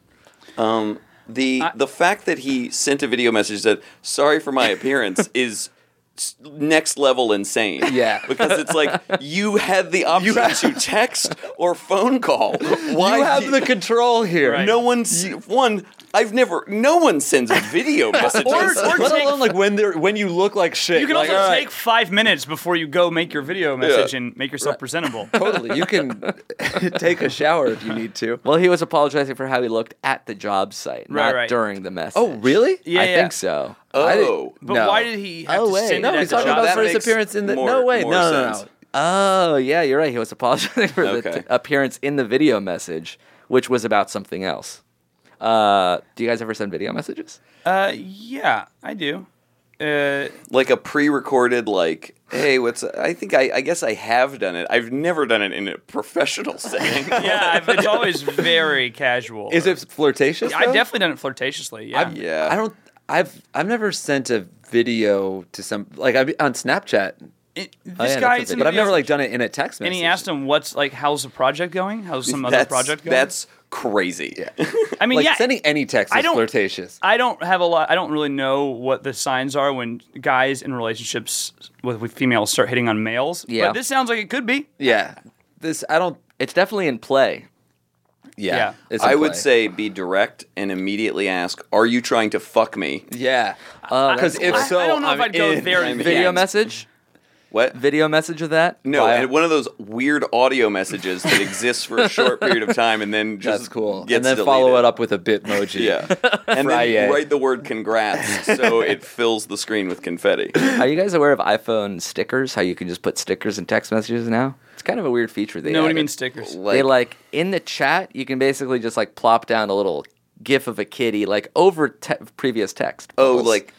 [SPEAKER 8] Um, the the fact that he sent a video message that "sorry for my appearance" is s- next level insane.
[SPEAKER 6] Yeah.
[SPEAKER 8] because it's like you had the option to text or phone call. Why
[SPEAKER 6] You have
[SPEAKER 8] do-
[SPEAKER 6] the control here.
[SPEAKER 9] Right.
[SPEAKER 8] No one's one. I've never. No one sends video messages.
[SPEAKER 9] Or- or
[SPEAKER 6] Let
[SPEAKER 9] take-
[SPEAKER 6] alone like when they're when you look like shit.
[SPEAKER 9] You can
[SPEAKER 6] like,
[SPEAKER 9] also
[SPEAKER 6] all right,
[SPEAKER 9] take five minutes before you go make your video message and make yourself presentable.
[SPEAKER 6] totally. You can take a shower if you need to.
[SPEAKER 7] Well, he was apologizing for how he looked at the job site,
[SPEAKER 9] Right,
[SPEAKER 7] not
[SPEAKER 9] right.
[SPEAKER 7] during the message.
[SPEAKER 6] Oh, really?
[SPEAKER 9] Yeah,
[SPEAKER 7] I
[SPEAKER 9] yeah.
[SPEAKER 7] think so.
[SPEAKER 8] oh,
[SPEAKER 9] But
[SPEAKER 6] No.
[SPEAKER 9] why did he have
[SPEAKER 7] Oh,
[SPEAKER 9] to
[SPEAKER 7] wait.
[SPEAKER 9] send
[SPEAKER 6] No,
[SPEAKER 9] it at
[SPEAKER 6] he's
[SPEAKER 9] the
[SPEAKER 6] talking
[SPEAKER 9] job
[SPEAKER 6] about
[SPEAKER 8] that
[SPEAKER 6] for his
[SPEAKER 8] makes
[SPEAKER 6] appearance in the.
[SPEAKER 8] more-
[SPEAKER 6] no, wait,
[SPEAKER 8] more
[SPEAKER 6] no, no, no,
[SPEAKER 8] sense.
[SPEAKER 7] Oh, yeah, you're right. He was apologizing for the
[SPEAKER 8] Okay.
[SPEAKER 7] t- appearance in the video message, which was about something else. Uh, do you guys ever send video messages?
[SPEAKER 9] Uh, yeah, I do. Uh,
[SPEAKER 8] like a pre-recorded, like, hey, what's? I think I, I guess I have done it. I've never done it in a professional setting.
[SPEAKER 9] yeah, I've- it's always very casual.
[SPEAKER 6] Is it flirtatious?
[SPEAKER 9] I've
[SPEAKER 6] though?
[SPEAKER 9] definitely done it flirtatiously. Yeah.
[SPEAKER 6] I've,
[SPEAKER 8] Yeah.
[SPEAKER 6] I don't. I've I've never sent a video to some like I on Snapchat,
[SPEAKER 9] It- this
[SPEAKER 7] Oh, yeah,
[SPEAKER 9] guy,
[SPEAKER 7] that's a
[SPEAKER 9] sent
[SPEAKER 6] but I've
[SPEAKER 9] me
[SPEAKER 6] never
[SPEAKER 9] a-
[SPEAKER 6] like done it in a text message.
[SPEAKER 9] And he asked him, "What's like? How's the project going? How's some other
[SPEAKER 8] that's,
[SPEAKER 9] project going?"
[SPEAKER 8] That's crazy.
[SPEAKER 9] I mean,
[SPEAKER 6] like
[SPEAKER 9] yeah.
[SPEAKER 6] sending any text
[SPEAKER 9] I
[SPEAKER 6] is
[SPEAKER 9] don't-
[SPEAKER 6] flirtatious.
[SPEAKER 9] I don't have a lot. I don't really know what the signs are when guys in relationships with, with females start hitting on males.
[SPEAKER 7] Yeah.
[SPEAKER 9] But this sounds like it could be.
[SPEAKER 6] Yeah, this I don't.
[SPEAKER 7] It's definitely in play.
[SPEAKER 6] Yeah,
[SPEAKER 9] Yeah.
[SPEAKER 6] it's in
[SPEAKER 8] I would
[SPEAKER 6] play.
[SPEAKER 8] say be direct and immediately ask, "Are you trying to fuck me?"
[SPEAKER 6] yeah,
[SPEAKER 7] Oh,
[SPEAKER 6] because
[SPEAKER 7] that's
[SPEAKER 6] if
[SPEAKER 9] I,
[SPEAKER 6] so,
[SPEAKER 9] I don't know
[SPEAKER 6] I'm
[SPEAKER 9] if I'd go
[SPEAKER 6] in.
[SPEAKER 9] there.
[SPEAKER 8] I'm
[SPEAKER 9] in the
[SPEAKER 7] video
[SPEAKER 9] end.
[SPEAKER 7] message?
[SPEAKER 8] What?
[SPEAKER 7] Video message of that?
[SPEAKER 8] No,
[SPEAKER 6] Wow.
[SPEAKER 8] and one of those weird audio messages that exists for a short period of time and then just
[SPEAKER 6] That's cool.
[SPEAKER 8] gets
[SPEAKER 6] And then
[SPEAKER 8] deleted.
[SPEAKER 6] follow it up with a Bitmoji.
[SPEAKER 8] Yeah. And
[SPEAKER 6] Friday.
[SPEAKER 8] then write the word congrats so it fills the screen with confetti.
[SPEAKER 7] Are you guys aware of iPhone stickers? How you can just put stickers in text messages now? It's kind of a weird feature they
[SPEAKER 9] No, what do you
[SPEAKER 7] added.
[SPEAKER 9] mean stickers?
[SPEAKER 7] They like in the chat, you can basically just like plop down a little GIF of a kitty like over te- previous text.
[SPEAKER 8] Oh,
[SPEAKER 7] bubbles.
[SPEAKER 8] like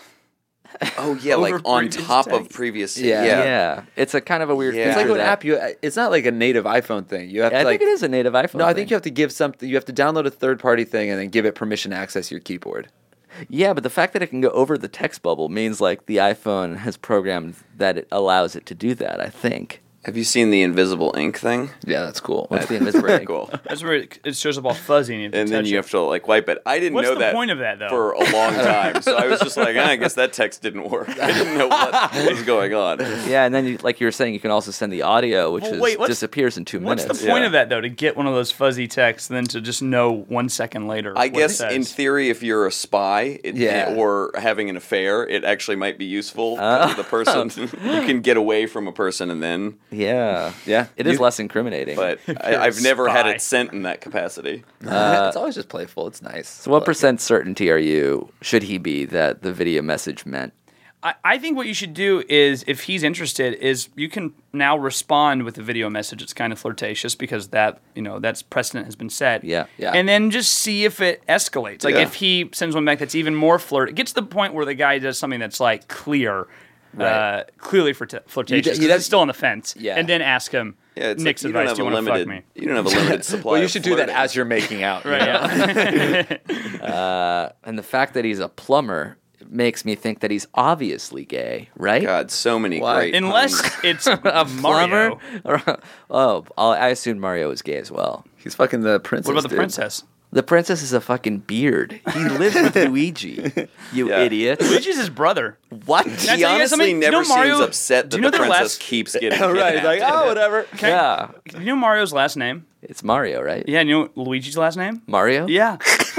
[SPEAKER 8] Oh yeah,
[SPEAKER 9] Over
[SPEAKER 8] like on
[SPEAKER 9] previous
[SPEAKER 8] top of
[SPEAKER 9] text.
[SPEAKER 8] previous.
[SPEAKER 6] Yeah.
[SPEAKER 7] yeah.
[SPEAKER 8] yeah.
[SPEAKER 7] It's a kind of a weird
[SPEAKER 8] Yeah.
[SPEAKER 7] feature.
[SPEAKER 6] It's like what
[SPEAKER 7] that-
[SPEAKER 6] app you. It's not like a native iPhone thing. You have
[SPEAKER 7] Yeah,
[SPEAKER 6] to
[SPEAKER 7] I
[SPEAKER 6] like.
[SPEAKER 7] think it is a native iPhone.
[SPEAKER 6] No, I
[SPEAKER 7] thing.
[SPEAKER 6] think you have to give something. You have to download a third party thing and then give it permission to access your keyboard.
[SPEAKER 7] Yeah, but the fact that it can go over the text bubble means like the iPhone has programmed that it allows it to do that. I think.
[SPEAKER 8] Have you seen the invisible ink thing?
[SPEAKER 6] Yeah, that's cool.
[SPEAKER 7] What's the invisible
[SPEAKER 8] Very
[SPEAKER 7] ink?
[SPEAKER 8] cool.
[SPEAKER 9] That's where it, it shows up all fuzzy and you have to
[SPEAKER 8] And then
[SPEAKER 9] touch
[SPEAKER 8] you
[SPEAKER 9] it.
[SPEAKER 8] have to like wipe it. I didn't
[SPEAKER 9] What's
[SPEAKER 8] know
[SPEAKER 9] the
[SPEAKER 8] that
[SPEAKER 9] point of that, though?
[SPEAKER 8] for a long time, so I was just like, ah, I guess that text didn't work. I didn't know what was going on.
[SPEAKER 7] Yeah, and then you, like you were saying, you can also send the audio, which
[SPEAKER 9] Well,
[SPEAKER 7] is,
[SPEAKER 9] wait, what's-
[SPEAKER 7] disappears in two
[SPEAKER 9] What's
[SPEAKER 7] minutes.
[SPEAKER 9] the point
[SPEAKER 8] Yeah.
[SPEAKER 9] of that, though, to get one of those fuzzy texts and then to just know one second later?
[SPEAKER 8] I
[SPEAKER 9] what
[SPEAKER 8] guess
[SPEAKER 9] it
[SPEAKER 8] in
[SPEAKER 9] says?
[SPEAKER 8] theory, if you're a spy it,
[SPEAKER 6] Yeah.
[SPEAKER 8] or having an affair, it actually might be useful to the person. You can get away from a person and then,
[SPEAKER 7] Yeah,
[SPEAKER 6] Yeah.
[SPEAKER 7] it is
[SPEAKER 6] You-
[SPEAKER 7] less incriminating.
[SPEAKER 8] but I,
[SPEAKER 9] You're a
[SPEAKER 8] I've never had
[SPEAKER 9] spy.
[SPEAKER 8] it sent in that capacity.
[SPEAKER 6] it's always just playful. It's nice.
[SPEAKER 7] so, what percent certainty are you? Should he be that the video message meant?
[SPEAKER 9] I, I think what you should do is, if he's interested, is you can now respond with a video message. It's kind of flirtatious because that, you know, that's precedent has been set.
[SPEAKER 7] Yeah.
[SPEAKER 6] Yeah.
[SPEAKER 9] And then just see if it escalates. Like
[SPEAKER 8] Yeah.
[SPEAKER 9] if he sends one back that's even more flirt, it gets to the point where the guy does something that's like clear, uh, clearly flirt- flirtatious.
[SPEAKER 6] You d-
[SPEAKER 9] 'cause
[SPEAKER 6] you
[SPEAKER 9] it's still on the fence.
[SPEAKER 6] Yeah.
[SPEAKER 9] And then ask him.
[SPEAKER 8] Yeah, it's
[SPEAKER 9] Nick's
[SPEAKER 8] like, you don't
[SPEAKER 9] advice.
[SPEAKER 8] have
[SPEAKER 9] Do
[SPEAKER 8] a
[SPEAKER 9] you want to fuck
[SPEAKER 8] limited.
[SPEAKER 9] me?
[SPEAKER 8] You don't have a limited supply.
[SPEAKER 6] Well, you
[SPEAKER 8] of
[SPEAKER 6] should do that
[SPEAKER 8] flirting.
[SPEAKER 6] as you're making out. you
[SPEAKER 9] Right.
[SPEAKER 6] know?
[SPEAKER 9] Yeah.
[SPEAKER 7] And the fact that he's a plumber makes me think that he's obviously gay, right?
[SPEAKER 8] God, so many
[SPEAKER 6] Why?
[SPEAKER 8] great.
[SPEAKER 9] Unless
[SPEAKER 8] puns.
[SPEAKER 9] it's
[SPEAKER 7] A
[SPEAKER 9] Mario.
[SPEAKER 7] plumber? oh, I'll- I assumed Mario was gay as well.
[SPEAKER 6] He's fucking the princess.
[SPEAKER 9] What about the
[SPEAKER 6] dude.
[SPEAKER 9] princess?
[SPEAKER 7] The princess is a fucking beard. He lives with Luigi. You
[SPEAKER 8] Yeah.
[SPEAKER 7] idiot.
[SPEAKER 9] Luigi's his brother.
[SPEAKER 7] What?
[SPEAKER 9] Can I
[SPEAKER 8] He
[SPEAKER 9] tell you guys
[SPEAKER 8] honestly
[SPEAKER 9] something? Do you
[SPEAKER 8] never
[SPEAKER 9] know Mario-
[SPEAKER 8] seems upset
[SPEAKER 9] do
[SPEAKER 8] that
[SPEAKER 9] you know
[SPEAKER 8] the
[SPEAKER 9] their
[SPEAKER 8] princess
[SPEAKER 9] last-
[SPEAKER 8] keeps getting
[SPEAKER 6] right. He's like,
[SPEAKER 8] kidnapped.
[SPEAKER 6] oh, whatever.
[SPEAKER 7] Yeah.
[SPEAKER 9] You know Mario's last name?
[SPEAKER 7] It's Mario, right?
[SPEAKER 9] Yeah, you know Luigi's last name?
[SPEAKER 7] Mario?
[SPEAKER 9] Yeah.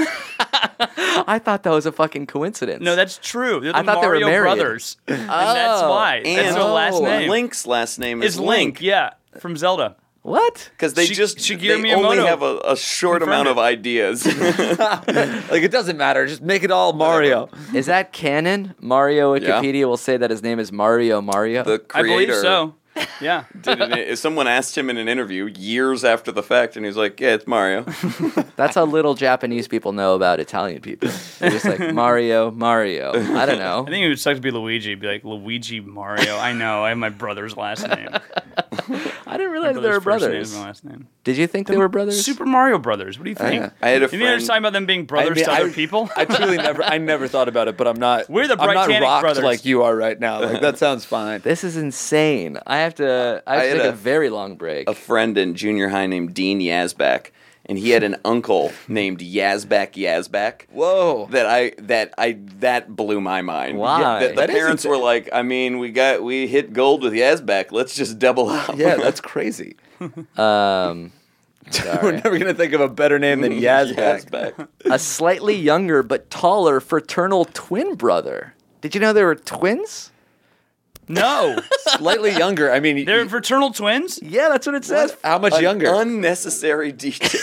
[SPEAKER 7] I thought that was a fucking coincidence.
[SPEAKER 9] No, that's true. They're the
[SPEAKER 7] I thought they were
[SPEAKER 9] Mario
[SPEAKER 7] married.
[SPEAKER 9] brothers. and that's why.
[SPEAKER 8] And
[SPEAKER 9] that's their last
[SPEAKER 7] Oh,
[SPEAKER 9] name.
[SPEAKER 8] Link's last name is
[SPEAKER 9] is Link. Yeah, from Zelda.
[SPEAKER 7] What?
[SPEAKER 8] Because they
[SPEAKER 9] Shi-
[SPEAKER 8] just
[SPEAKER 9] Shigeru
[SPEAKER 8] they only
[SPEAKER 9] Miyamoto
[SPEAKER 8] have a, a short
[SPEAKER 9] confirmed
[SPEAKER 8] amount of
[SPEAKER 9] it.
[SPEAKER 8] ideas.
[SPEAKER 6] Like, it doesn't matter. Just make it all Mario.
[SPEAKER 7] Is that canon? Mario
[SPEAKER 8] Yeah.
[SPEAKER 7] Wikipedia will say that his name is Mario Mario.
[SPEAKER 8] the
[SPEAKER 9] I
[SPEAKER 8] creator
[SPEAKER 9] believe so. Yeah.
[SPEAKER 8] did an, if someone asked him in an interview years after the fact, and he was like, "Yeah, it's Mario."
[SPEAKER 7] That's how little Japanese people know about Italian people. They're just like Mario, Mario. I don't know.
[SPEAKER 9] I think it would suck to be Luigi. Be like Luigi Mario. I know. I have my brother's last name.
[SPEAKER 7] I didn't
[SPEAKER 9] My
[SPEAKER 7] realize they were
[SPEAKER 9] brother's first name
[SPEAKER 7] brothers.
[SPEAKER 9] is my last name.
[SPEAKER 7] Did you think they were brothers?
[SPEAKER 9] Super Mario Brothers. What do you think?
[SPEAKER 8] yeah. I had a
[SPEAKER 9] Have you ever
[SPEAKER 8] friend-
[SPEAKER 9] talking about them being brothers
[SPEAKER 6] I mean,
[SPEAKER 9] to other
[SPEAKER 6] I-
[SPEAKER 9] people?
[SPEAKER 6] I truly never. I never thought about it, but I'm not.
[SPEAKER 9] We're the
[SPEAKER 6] I'm not
[SPEAKER 9] Britannic
[SPEAKER 6] rocked
[SPEAKER 9] brothers.
[SPEAKER 6] like you are right now. Like that sounds fine.
[SPEAKER 7] This is insane. I have to. I have
[SPEAKER 8] I
[SPEAKER 7] to
[SPEAKER 8] had
[SPEAKER 7] take a,
[SPEAKER 8] a-
[SPEAKER 7] very long break.
[SPEAKER 8] a friend in junior high named Dean Yazbak, and he had an uncle named Yazbak Yazbak.
[SPEAKER 6] Whoa.
[SPEAKER 8] That I that I that blew my mind.
[SPEAKER 7] Why?
[SPEAKER 8] Yeah, that the
[SPEAKER 6] That is
[SPEAKER 8] parents were
[SPEAKER 6] insane.
[SPEAKER 8] like, I mean, we got we hit gold with Yazbak. Let's just double up.
[SPEAKER 6] Yeah, that's crazy.
[SPEAKER 7] Um,
[SPEAKER 6] We're never gonna think of a better name than Yazbak.
[SPEAKER 8] Yazbak.
[SPEAKER 7] a slightly younger but taller fraternal twin brother. Did you know they were twins?
[SPEAKER 9] No.
[SPEAKER 6] Slightly younger. I mean,
[SPEAKER 9] They're
[SPEAKER 6] y-
[SPEAKER 9] fraternal twins?
[SPEAKER 7] Yeah, that's what it says.
[SPEAKER 6] how much
[SPEAKER 8] An
[SPEAKER 6] younger?
[SPEAKER 8] Unnecessary detail.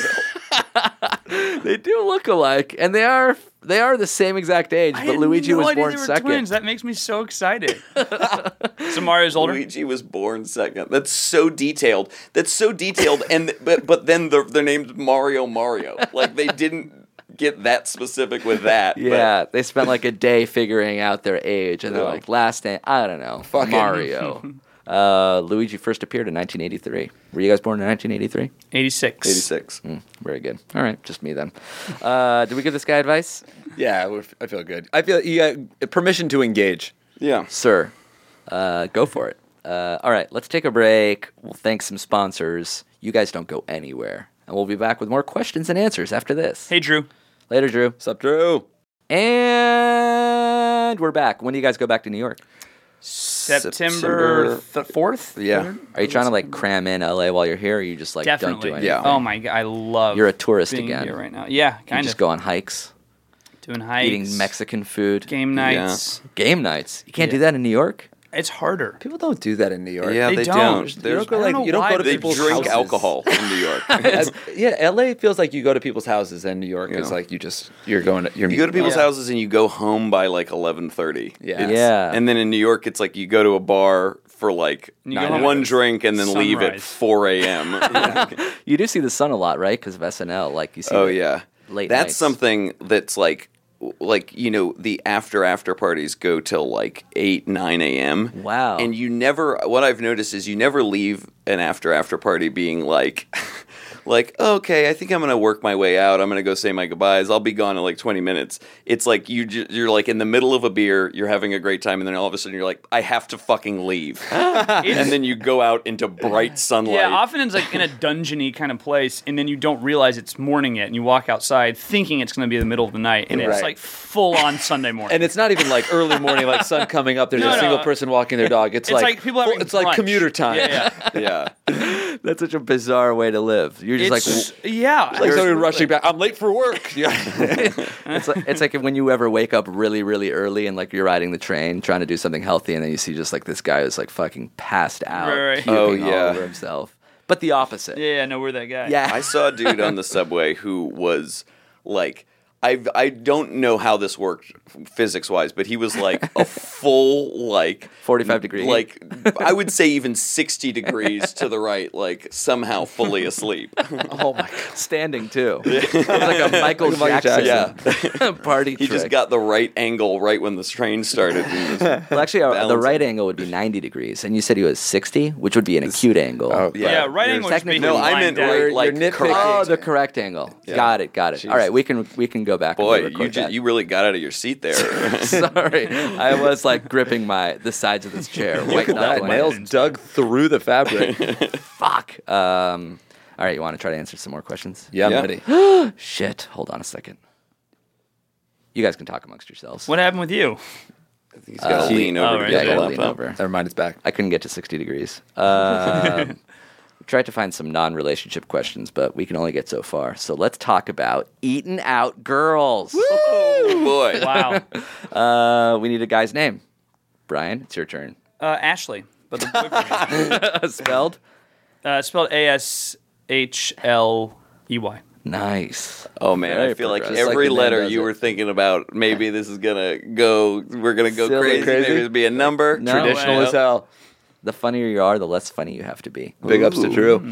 [SPEAKER 7] They do look alike, and they are they are the same exact age.
[SPEAKER 9] I
[SPEAKER 7] But
[SPEAKER 9] had
[SPEAKER 7] Luigi
[SPEAKER 9] no
[SPEAKER 7] was
[SPEAKER 9] idea
[SPEAKER 7] born
[SPEAKER 9] they were
[SPEAKER 7] second.
[SPEAKER 9] twins. That makes me so excited. So Mario's older?
[SPEAKER 8] Luigi was born second. That's so detailed. That's so detailed, and but but then the, their name's Mario Mario. Like they didn't get that specific with that. but-
[SPEAKER 7] Yeah, they spent like a day figuring out their age, and they're
[SPEAKER 8] Yeah.
[SPEAKER 7] like, last name, I don't know,
[SPEAKER 6] Fucking-
[SPEAKER 7] Mario. uh, Luigi first appeared in nineteen eighty-three. Were you guys born in nineteen eighty-three?
[SPEAKER 9] eighty-six.
[SPEAKER 8] eighty-six.
[SPEAKER 7] Mm, very good. All right, just me then. Uh, did we give this guy advice?
[SPEAKER 6] Yeah, we're, I feel good. I feel you got permission to engage.
[SPEAKER 8] Yeah.
[SPEAKER 7] Sir, uh, go for it. Uh, all right, let's take a break. We'll thank some sponsors. You guys don't go anywhere. And we'll be back with more questions and answers after this.
[SPEAKER 9] Hey, Drew.
[SPEAKER 7] Later, Drew.
[SPEAKER 6] What's up, Drew?
[SPEAKER 7] And we're back. When do you guys go back to New York?
[SPEAKER 9] September th- fourth?
[SPEAKER 8] Yeah.
[SPEAKER 7] Are you trying to like cram in L A while you're here, or you just like
[SPEAKER 9] Definitely.
[SPEAKER 7] don't do anything?
[SPEAKER 8] Yeah.
[SPEAKER 9] Oh, my God. I love
[SPEAKER 7] You're a tourist
[SPEAKER 9] being
[SPEAKER 7] again.
[SPEAKER 9] here right now. Yeah,
[SPEAKER 7] You
[SPEAKER 9] kind
[SPEAKER 7] just
[SPEAKER 9] of.
[SPEAKER 7] go on hikes,
[SPEAKER 9] Doing hikes.
[SPEAKER 7] eating Mexican food,
[SPEAKER 9] Game nights.
[SPEAKER 7] game nights. You can't do
[SPEAKER 9] Yeah.
[SPEAKER 7] that in New York.
[SPEAKER 9] It's harder.
[SPEAKER 6] People don't do that in New York.
[SPEAKER 8] Yeah,
[SPEAKER 9] They
[SPEAKER 8] they,
[SPEAKER 9] don't.
[SPEAKER 8] don't.
[SPEAKER 9] You
[SPEAKER 8] There's-
[SPEAKER 6] don't go
[SPEAKER 9] I don't
[SPEAKER 6] like
[SPEAKER 9] know
[SPEAKER 6] you don't
[SPEAKER 9] why
[SPEAKER 6] go to
[SPEAKER 8] they
[SPEAKER 6] people's
[SPEAKER 8] drink
[SPEAKER 6] houses.
[SPEAKER 8] alcohol in New York.
[SPEAKER 6] As- yeah, L A feels like you go to people's houses, and New York is
[SPEAKER 8] Yeah.
[SPEAKER 6] like you just you're going. To, you're
[SPEAKER 8] You go to people's
[SPEAKER 9] Yeah.
[SPEAKER 8] houses and you go home by like eleven thirty.
[SPEAKER 6] Yeah.
[SPEAKER 7] Yeah.
[SPEAKER 8] And then in New York, it's like you go to a bar for like
[SPEAKER 9] You go home
[SPEAKER 8] one
[SPEAKER 9] at
[SPEAKER 8] drink and then leave at
[SPEAKER 9] sunrise.
[SPEAKER 8] four a.m.
[SPEAKER 7] You do see the sun a lot, right? Because of S N L. Like you see.
[SPEAKER 8] Oh
[SPEAKER 7] the
[SPEAKER 8] yeah,
[SPEAKER 7] late
[SPEAKER 8] that's
[SPEAKER 7] nights.
[SPEAKER 8] something that's like, like you know, the after after parties go till like eight nine a.m.
[SPEAKER 7] Wow.
[SPEAKER 8] And you never. What I've noticed is you never leave an after after party being like. Like, okay, I think I'm going to work my way out. I'm going to go say my goodbyes. I'll be gone in like twenty minutes. It's like you ju- you're like in the middle of a beer, you're having a great time, and then all of a sudden you're like, I have to fucking leave. And then you go out into bright sunlight.
[SPEAKER 9] Yeah, often it's like in a dungeony kind of place, and then you don't realize it's morning yet, and you walk outside thinking it's going to be the middle of the night, and it's
[SPEAKER 6] Right.
[SPEAKER 9] like full on Sunday morning.
[SPEAKER 6] And it's not even like early morning, like sun coming up. There's
[SPEAKER 9] No,
[SPEAKER 6] a
[SPEAKER 9] no.
[SPEAKER 6] single person walking their dog. It's,
[SPEAKER 9] It's like people
[SPEAKER 6] full-
[SPEAKER 9] having
[SPEAKER 6] It's like
[SPEAKER 9] brunch.
[SPEAKER 6] commuter time.
[SPEAKER 9] Yeah, yeah.
[SPEAKER 8] Yeah.
[SPEAKER 7] That's such a bizarre way to live. You're just
[SPEAKER 9] It's,
[SPEAKER 7] like.
[SPEAKER 9] yeah.
[SPEAKER 6] Like someone
[SPEAKER 9] absolutely.
[SPEAKER 6] rushing back. I'm late for work. Yeah.
[SPEAKER 7] It's like, it's like when you ever wake up really, really early and like you're riding the train trying to do something healthy, and then you see just like this guy who's like fucking passed out,
[SPEAKER 9] Right, right.
[SPEAKER 7] puking
[SPEAKER 8] Oh,
[SPEAKER 7] all
[SPEAKER 8] yeah.
[SPEAKER 7] over himself. But the opposite.
[SPEAKER 9] Yeah, yeah, no, we're that guy.
[SPEAKER 7] Yeah.
[SPEAKER 8] I saw a dude on the subway who was like, I I don't know how this worked physics wise, but he was like a full like
[SPEAKER 7] forty-five degree.
[SPEAKER 8] like I would say even sixty degrees to the right, like somehow fully asleep.
[SPEAKER 7] Oh my god, standing too. It was like a Michael
[SPEAKER 6] Like a Michael
[SPEAKER 7] Jackson party
[SPEAKER 8] He
[SPEAKER 7] trick.
[SPEAKER 8] just got the right angle right when the train started. And just-
[SPEAKER 7] well, actually, uh, the
[SPEAKER 8] balance
[SPEAKER 7] right
[SPEAKER 8] it.
[SPEAKER 7] angle would be ninety degrees, and you said he was sixty, which would be an acute angle.
[SPEAKER 6] Oh,
[SPEAKER 8] Yeah,
[SPEAKER 9] Yeah, right
[SPEAKER 8] you're
[SPEAKER 9] angle is
[SPEAKER 7] technically-
[SPEAKER 9] basically
[SPEAKER 8] No, I
[SPEAKER 9] lying
[SPEAKER 8] meant
[SPEAKER 9] down.
[SPEAKER 8] right,
[SPEAKER 6] You're-
[SPEAKER 8] like
[SPEAKER 6] you're
[SPEAKER 8] correct.
[SPEAKER 7] Oh, the correct angle. Got it. Got it. All right, we can we can go back.
[SPEAKER 8] Boy,
[SPEAKER 7] and
[SPEAKER 8] you
[SPEAKER 7] re-record
[SPEAKER 8] ju-
[SPEAKER 7] that.
[SPEAKER 8] you really got out of your seat there.
[SPEAKER 7] Sorry, I was like gripping my the sides of this chair. White
[SPEAKER 6] Look at that.
[SPEAKER 7] knuckling.
[SPEAKER 6] Nails dug through the fabric.
[SPEAKER 7] Fuck. Um. All right, you want to try to answer some more questions?
[SPEAKER 6] Yeah, I'm
[SPEAKER 8] Yeah.
[SPEAKER 6] ready.
[SPEAKER 7] Shit. Hold on a second. You guys can talk amongst yourselves.
[SPEAKER 9] What happened with you?
[SPEAKER 8] He's got to
[SPEAKER 6] he-
[SPEAKER 8] lean over
[SPEAKER 9] oh,
[SPEAKER 8] to
[SPEAKER 9] right.
[SPEAKER 8] get
[SPEAKER 7] Yeah, I
[SPEAKER 8] the
[SPEAKER 7] gotta
[SPEAKER 8] laptop.
[SPEAKER 7] lean over.
[SPEAKER 6] Never mind, it's back.
[SPEAKER 7] I couldn't get to sixty degrees. Um, tried to find some non-relationship questions, but we can only get so far. So let's talk about eating out girls.
[SPEAKER 8] Oh boy.
[SPEAKER 9] Wow.
[SPEAKER 7] Uh, we need a guy's name. Brian, it's your turn.
[SPEAKER 9] Uh, Ashley, but the boyfriend.
[SPEAKER 7] Spelled?
[SPEAKER 9] uh, spelled A S H L E Y.
[SPEAKER 7] Nice.
[SPEAKER 8] Oh man,
[SPEAKER 7] Very
[SPEAKER 8] I feel like
[SPEAKER 7] progressive.
[SPEAKER 8] every
[SPEAKER 6] Like the name
[SPEAKER 8] letter
[SPEAKER 6] does
[SPEAKER 8] you
[SPEAKER 6] it.
[SPEAKER 8] were thinking about, maybe this is gonna go. We're gonna go
[SPEAKER 7] Silly.
[SPEAKER 8] crazy.
[SPEAKER 6] Crazy?
[SPEAKER 8] Maybe it'll be a number.
[SPEAKER 7] No.
[SPEAKER 6] Traditional
[SPEAKER 9] way.
[SPEAKER 6] as hell.
[SPEAKER 7] The funnier you are, the less funny you have to be.
[SPEAKER 6] Big ups to Drew.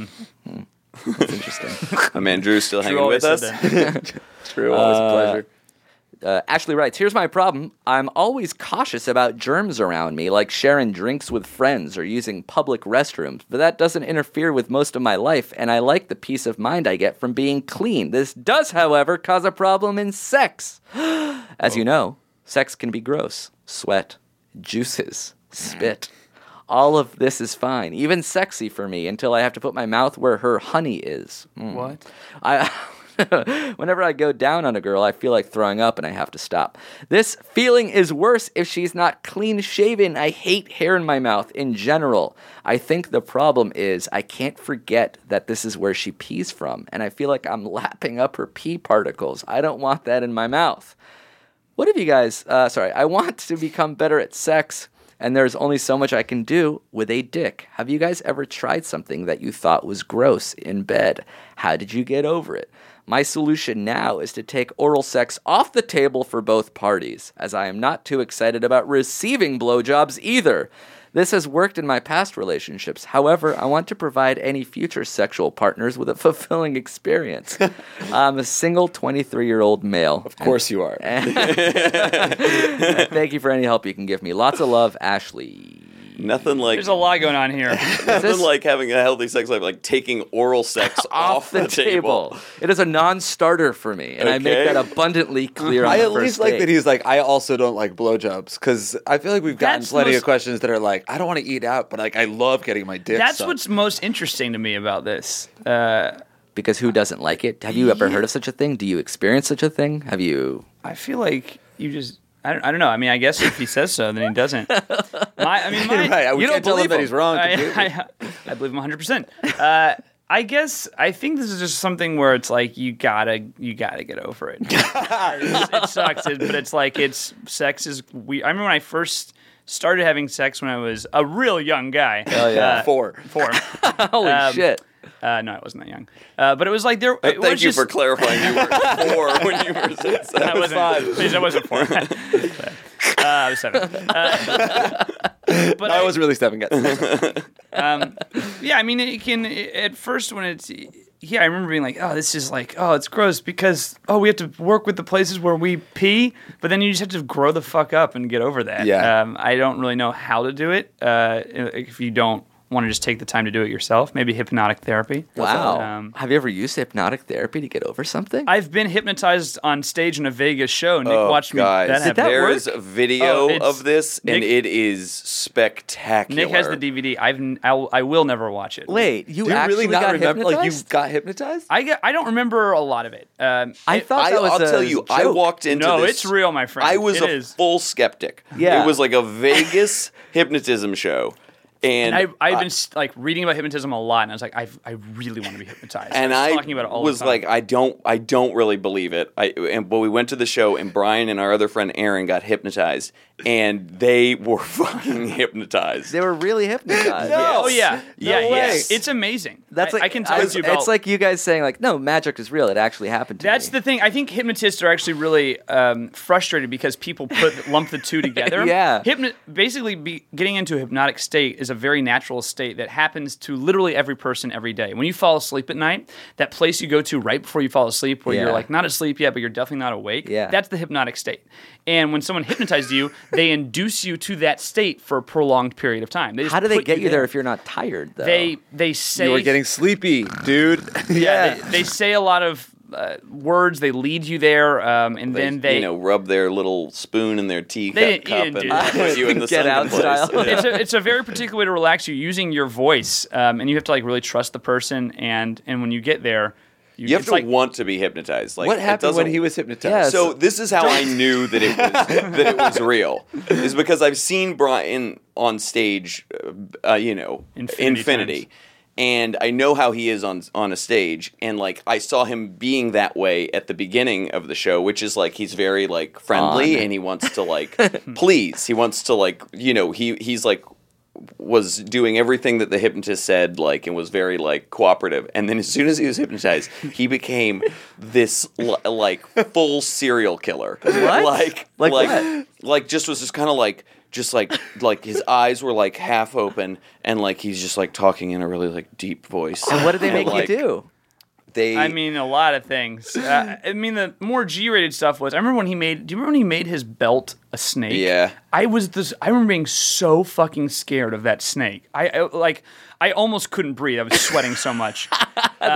[SPEAKER 7] That's interesting.
[SPEAKER 8] My man Drew's still
[SPEAKER 9] Drew
[SPEAKER 8] hanging
[SPEAKER 9] always
[SPEAKER 8] with
[SPEAKER 9] said
[SPEAKER 8] us.
[SPEAKER 9] that.
[SPEAKER 6] True. Always a pleasure.
[SPEAKER 7] Uh, Ashley writes, here's my problem. I'm always cautious about germs around me, like sharing drinks with friends or using public restrooms, but that doesn't interfere with most of my life, and I like the peace of mind I get from being clean. This does, however, cause a problem in sex. As you know, sex can be gross. Sweat, juices, spit. All of this is fine, even sexy for me, until I have to put my mouth where her honey is. Mm.
[SPEAKER 9] What?
[SPEAKER 7] I, whenever I go down on a girl, I feel like throwing up and I have to stop. This feeling is worse if she's not clean shaven. I hate hair in my mouth in general. I think the problem is I can't forget that this is where she pees from, and I feel like I'm lapping up her pee particles. I don't want that in my mouth. What have you guys, uh, sorry, I want to become better at sex, and there's only so much I can do with a dick. Have you guys ever tried something that you thought was gross in bed? How did you get over it? My solution now is to take oral sex off the table for both parties, as I am not too excited about receiving blowjobs either. This has worked in my past relationships. However, I want to provide any future sexual partners with a fulfilling experience. I'm a single twenty-three-year-old male.
[SPEAKER 6] Of course you are.
[SPEAKER 7] Thank you for any help you can give me. Lots of love, Ashley.
[SPEAKER 8] Nothing like
[SPEAKER 9] There's a lot going on here.
[SPEAKER 8] nothing
[SPEAKER 7] this-
[SPEAKER 8] like having a healthy sex life, like taking oral sex
[SPEAKER 7] Off the, table. It is a non-starter for me, and I make
[SPEAKER 8] Okay.
[SPEAKER 7] that abundantly clear on
[SPEAKER 6] I
[SPEAKER 7] the
[SPEAKER 6] at
[SPEAKER 7] first
[SPEAKER 6] least like
[SPEAKER 7] date.
[SPEAKER 6] that he's like, I also don't like blowjobs, because I feel like we've gotten
[SPEAKER 9] That's
[SPEAKER 6] plenty
[SPEAKER 9] most-
[SPEAKER 6] of questions that are like, I don't want to eat out, but like I love getting my dick
[SPEAKER 9] That's
[SPEAKER 6] sucked.
[SPEAKER 9] what's most interesting to me about this. Uh,
[SPEAKER 7] Because who doesn't like it? Have you ever heard of such a thing? Do you experience such a thing? Have you?
[SPEAKER 9] I feel like you just. I don't, I don't know. I mean, I guess if he says so, then he doesn't. My, I mean, my,
[SPEAKER 6] right. We
[SPEAKER 7] You
[SPEAKER 6] can't
[SPEAKER 7] don't
[SPEAKER 6] tell him
[SPEAKER 7] believe
[SPEAKER 6] that
[SPEAKER 7] him.
[SPEAKER 6] he's wrong.
[SPEAKER 9] I,
[SPEAKER 6] completely.
[SPEAKER 9] I, I believe him one hundred percent. Uh, I guess I think this is just something where it's like you gotta you gotta get over it. It's- it sucks, it- but it's like it's sex is we. I remember when I first started having sex when I was a real young guy.
[SPEAKER 7] Oh, yeah.
[SPEAKER 9] Uh,
[SPEAKER 6] Four.
[SPEAKER 9] Four.
[SPEAKER 7] Holy
[SPEAKER 9] Um,
[SPEAKER 7] shit.
[SPEAKER 9] Uh, no, I wasn't that young. Uh, but it was like there. It
[SPEAKER 8] Thank
[SPEAKER 9] was
[SPEAKER 8] you
[SPEAKER 9] just,
[SPEAKER 8] for clarifying. You were four when you were six.
[SPEAKER 9] I wasn't. Please, I wasn't four. uh, I was seven. Uh, but
[SPEAKER 6] I was really stepping at.
[SPEAKER 9] um, yeah, I mean, it can at first when it's yeah, I remember being like, oh, this is like, oh, it's gross because oh, we have to work with the places where we pee, but then you just have to grow the fuck up and get over that.
[SPEAKER 6] Yeah.
[SPEAKER 9] Um, I don't really know how to do it. Uh, if you don't want to just take the time to do it yourself, maybe hypnotic therapy.
[SPEAKER 7] Wow.
[SPEAKER 9] Um,
[SPEAKER 7] Have you ever used hypnotic therapy to get over something?
[SPEAKER 9] I've been hypnotized on stage in a Vegas show. Nick
[SPEAKER 8] Oh,
[SPEAKER 9] watched me.
[SPEAKER 8] guys,
[SPEAKER 9] That happened.
[SPEAKER 8] there
[SPEAKER 7] work?
[SPEAKER 8] is a video
[SPEAKER 9] Oh, it's-
[SPEAKER 8] of this, and
[SPEAKER 9] Nick-
[SPEAKER 8] it is spectacular.
[SPEAKER 9] Nick has the D V D. I've n- I, will- I will never watch it.
[SPEAKER 7] Wait, you
[SPEAKER 6] Do you
[SPEAKER 7] actually
[SPEAKER 6] really not
[SPEAKER 7] got
[SPEAKER 6] remember? Like you
[SPEAKER 7] hypnotized?
[SPEAKER 6] got hypnotized?
[SPEAKER 9] I get, I don't remember a lot of it. Um,
[SPEAKER 7] I
[SPEAKER 9] it-
[SPEAKER 7] thought
[SPEAKER 8] I,
[SPEAKER 7] that was
[SPEAKER 8] I'll
[SPEAKER 7] a
[SPEAKER 8] tell you, I
[SPEAKER 7] joke.
[SPEAKER 8] walked into
[SPEAKER 9] No,
[SPEAKER 8] this.
[SPEAKER 9] it's real, my friend.
[SPEAKER 8] I was
[SPEAKER 9] It
[SPEAKER 8] a
[SPEAKER 9] is.
[SPEAKER 8] full skeptic.
[SPEAKER 7] Yeah.
[SPEAKER 8] It was like a Vegas hypnotism show. And,
[SPEAKER 9] And I, I've
[SPEAKER 8] I-
[SPEAKER 9] been like reading about hypnotism a lot, and I was like, I, I really want to be hypnotized.
[SPEAKER 8] and
[SPEAKER 9] I
[SPEAKER 8] I
[SPEAKER 9] was talking about it all
[SPEAKER 8] was
[SPEAKER 9] the time.
[SPEAKER 8] like, I don't, I don't really believe it. I, and but we went to the show, and Brian and our other friend Aaron got hypnotized, and they were fucking hypnotized.
[SPEAKER 7] They were really hypnotized.
[SPEAKER 8] No.
[SPEAKER 9] oh yeah, yeah,
[SPEAKER 8] No
[SPEAKER 9] yeah.
[SPEAKER 8] way.
[SPEAKER 9] It's amazing.
[SPEAKER 7] That's
[SPEAKER 9] I,
[SPEAKER 7] like
[SPEAKER 9] I can tell
[SPEAKER 7] it's,
[SPEAKER 9] you about.
[SPEAKER 7] it's like you guys saying like, no, magic is real. It actually happened to
[SPEAKER 9] That's
[SPEAKER 7] me.
[SPEAKER 9] the thing. I think hypnotists are actually really um, frustrated because people put lump the two together.
[SPEAKER 7] Yeah.
[SPEAKER 9] Hypno- basically, be, getting into a hypnotic state is a very natural state that happens to literally every person every day. When you fall asleep at night, that place you go to right before you fall asleep, where
[SPEAKER 7] Yeah.
[SPEAKER 9] you're like not asleep yet, but you're definitely not awake.
[SPEAKER 7] Yeah.
[SPEAKER 9] That's the hypnotic state. And when someone hypnotizes you, they induce you to that state for a prolonged period of time. They just
[SPEAKER 7] How do they
[SPEAKER 9] put
[SPEAKER 7] get you there
[SPEAKER 9] there
[SPEAKER 7] if you're not tired, though?
[SPEAKER 9] They they say
[SPEAKER 6] You were getting sleepy, dude.
[SPEAKER 9] yeah, They, they say a lot of uh, words. They lead you there, um, and
[SPEAKER 8] They,
[SPEAKER 9] then they
[SPEAKER 8] you know, rub their little spoon in their tea
[SPEAKER 9] They
[SPEAKER 8] cup
[SPEAKER 9] didn't-
[SPEAKER 8] cup
[SPEAKER 9] you
[SPEAKER 8] and
[SPEAKER 9] didn't do
[SPEAKER 8] put
[SPEAKER 9] that.
[SPEAKER 8] you in the
[SPEAKER 7] Get
[SPEAKER 8] sunken
[SPEAKER 7] out
[SPEAKER 8] place.
[SPEAKER 7] style.
[SPEAKER 8] Yeah.
[SPEAKER 9] it's a it's a very particular way to relax you using your voice, um, and you have to like really trust the person. And and when you get there, you,
[SPEAKER 8] You have
[SPEAKER 9] it's
[SPEAKER 8] to
[SPEAKER 9] like,
[SPEAKER 8] want to be hypnotized. Like
[SPEAKER 6] What
[SPEAKER 8] it
[SPEAKER 6] happened when
[SPEAKER 8] doesn't-
[SPEAKER 6] he was hypnotized?
[SPEAKER 7] Yeah,
[SPEAKER 8] So this is how I knew that it was that it was real. Is because I've seen Brian on stage, uh, uh, you know,
[SPEAKER 9] Infinity
[SPEAKER 8] Infinity,
[SPEAKER 9] times.
[SPEAKER 8] and I know how he is on on a stage. And like I saw him being that way at the beginning of the show, which is like he's very like friendly
[SPEAKER 7] On.
[SPEAKER 8] and he wants to like please. He wants to like you know he he's like. was doing everything that the hypnotist said, like, and was very like cooperative. And then as soon as he was hypnotized, he became this l- like full serial killer.
[SPEAKER 7] What?
[SPEAKER 8] Like,
[SPEAKER 7] Like
[SPEAKER 8] like,
[SPEAKER 7] what?
[SPEAKER 8] like just was just kind of like, just like, like his eyes were like half open, and like he's just like talking in a really like deep voice.
[SPEAKER 7] And what did they
[SPEAKER 8] And,
[SPEAKER 7] make
[SPEAKER 8] like,
[SPEAKER 7] you do?
[SPEAKER 8] They,
[SPEAKER 9] I mean, a lot of things. Uh, I mean, the more G-rated stuff was. I remember when he made. Do you remember when he made his belt a snake?
[SPEAKER 8] Yeah.
[SPEAKER 9] I was this. I remember being so fucking scared of that snake. I, I like. I almost couldn't breathe. I was sweating so much. um,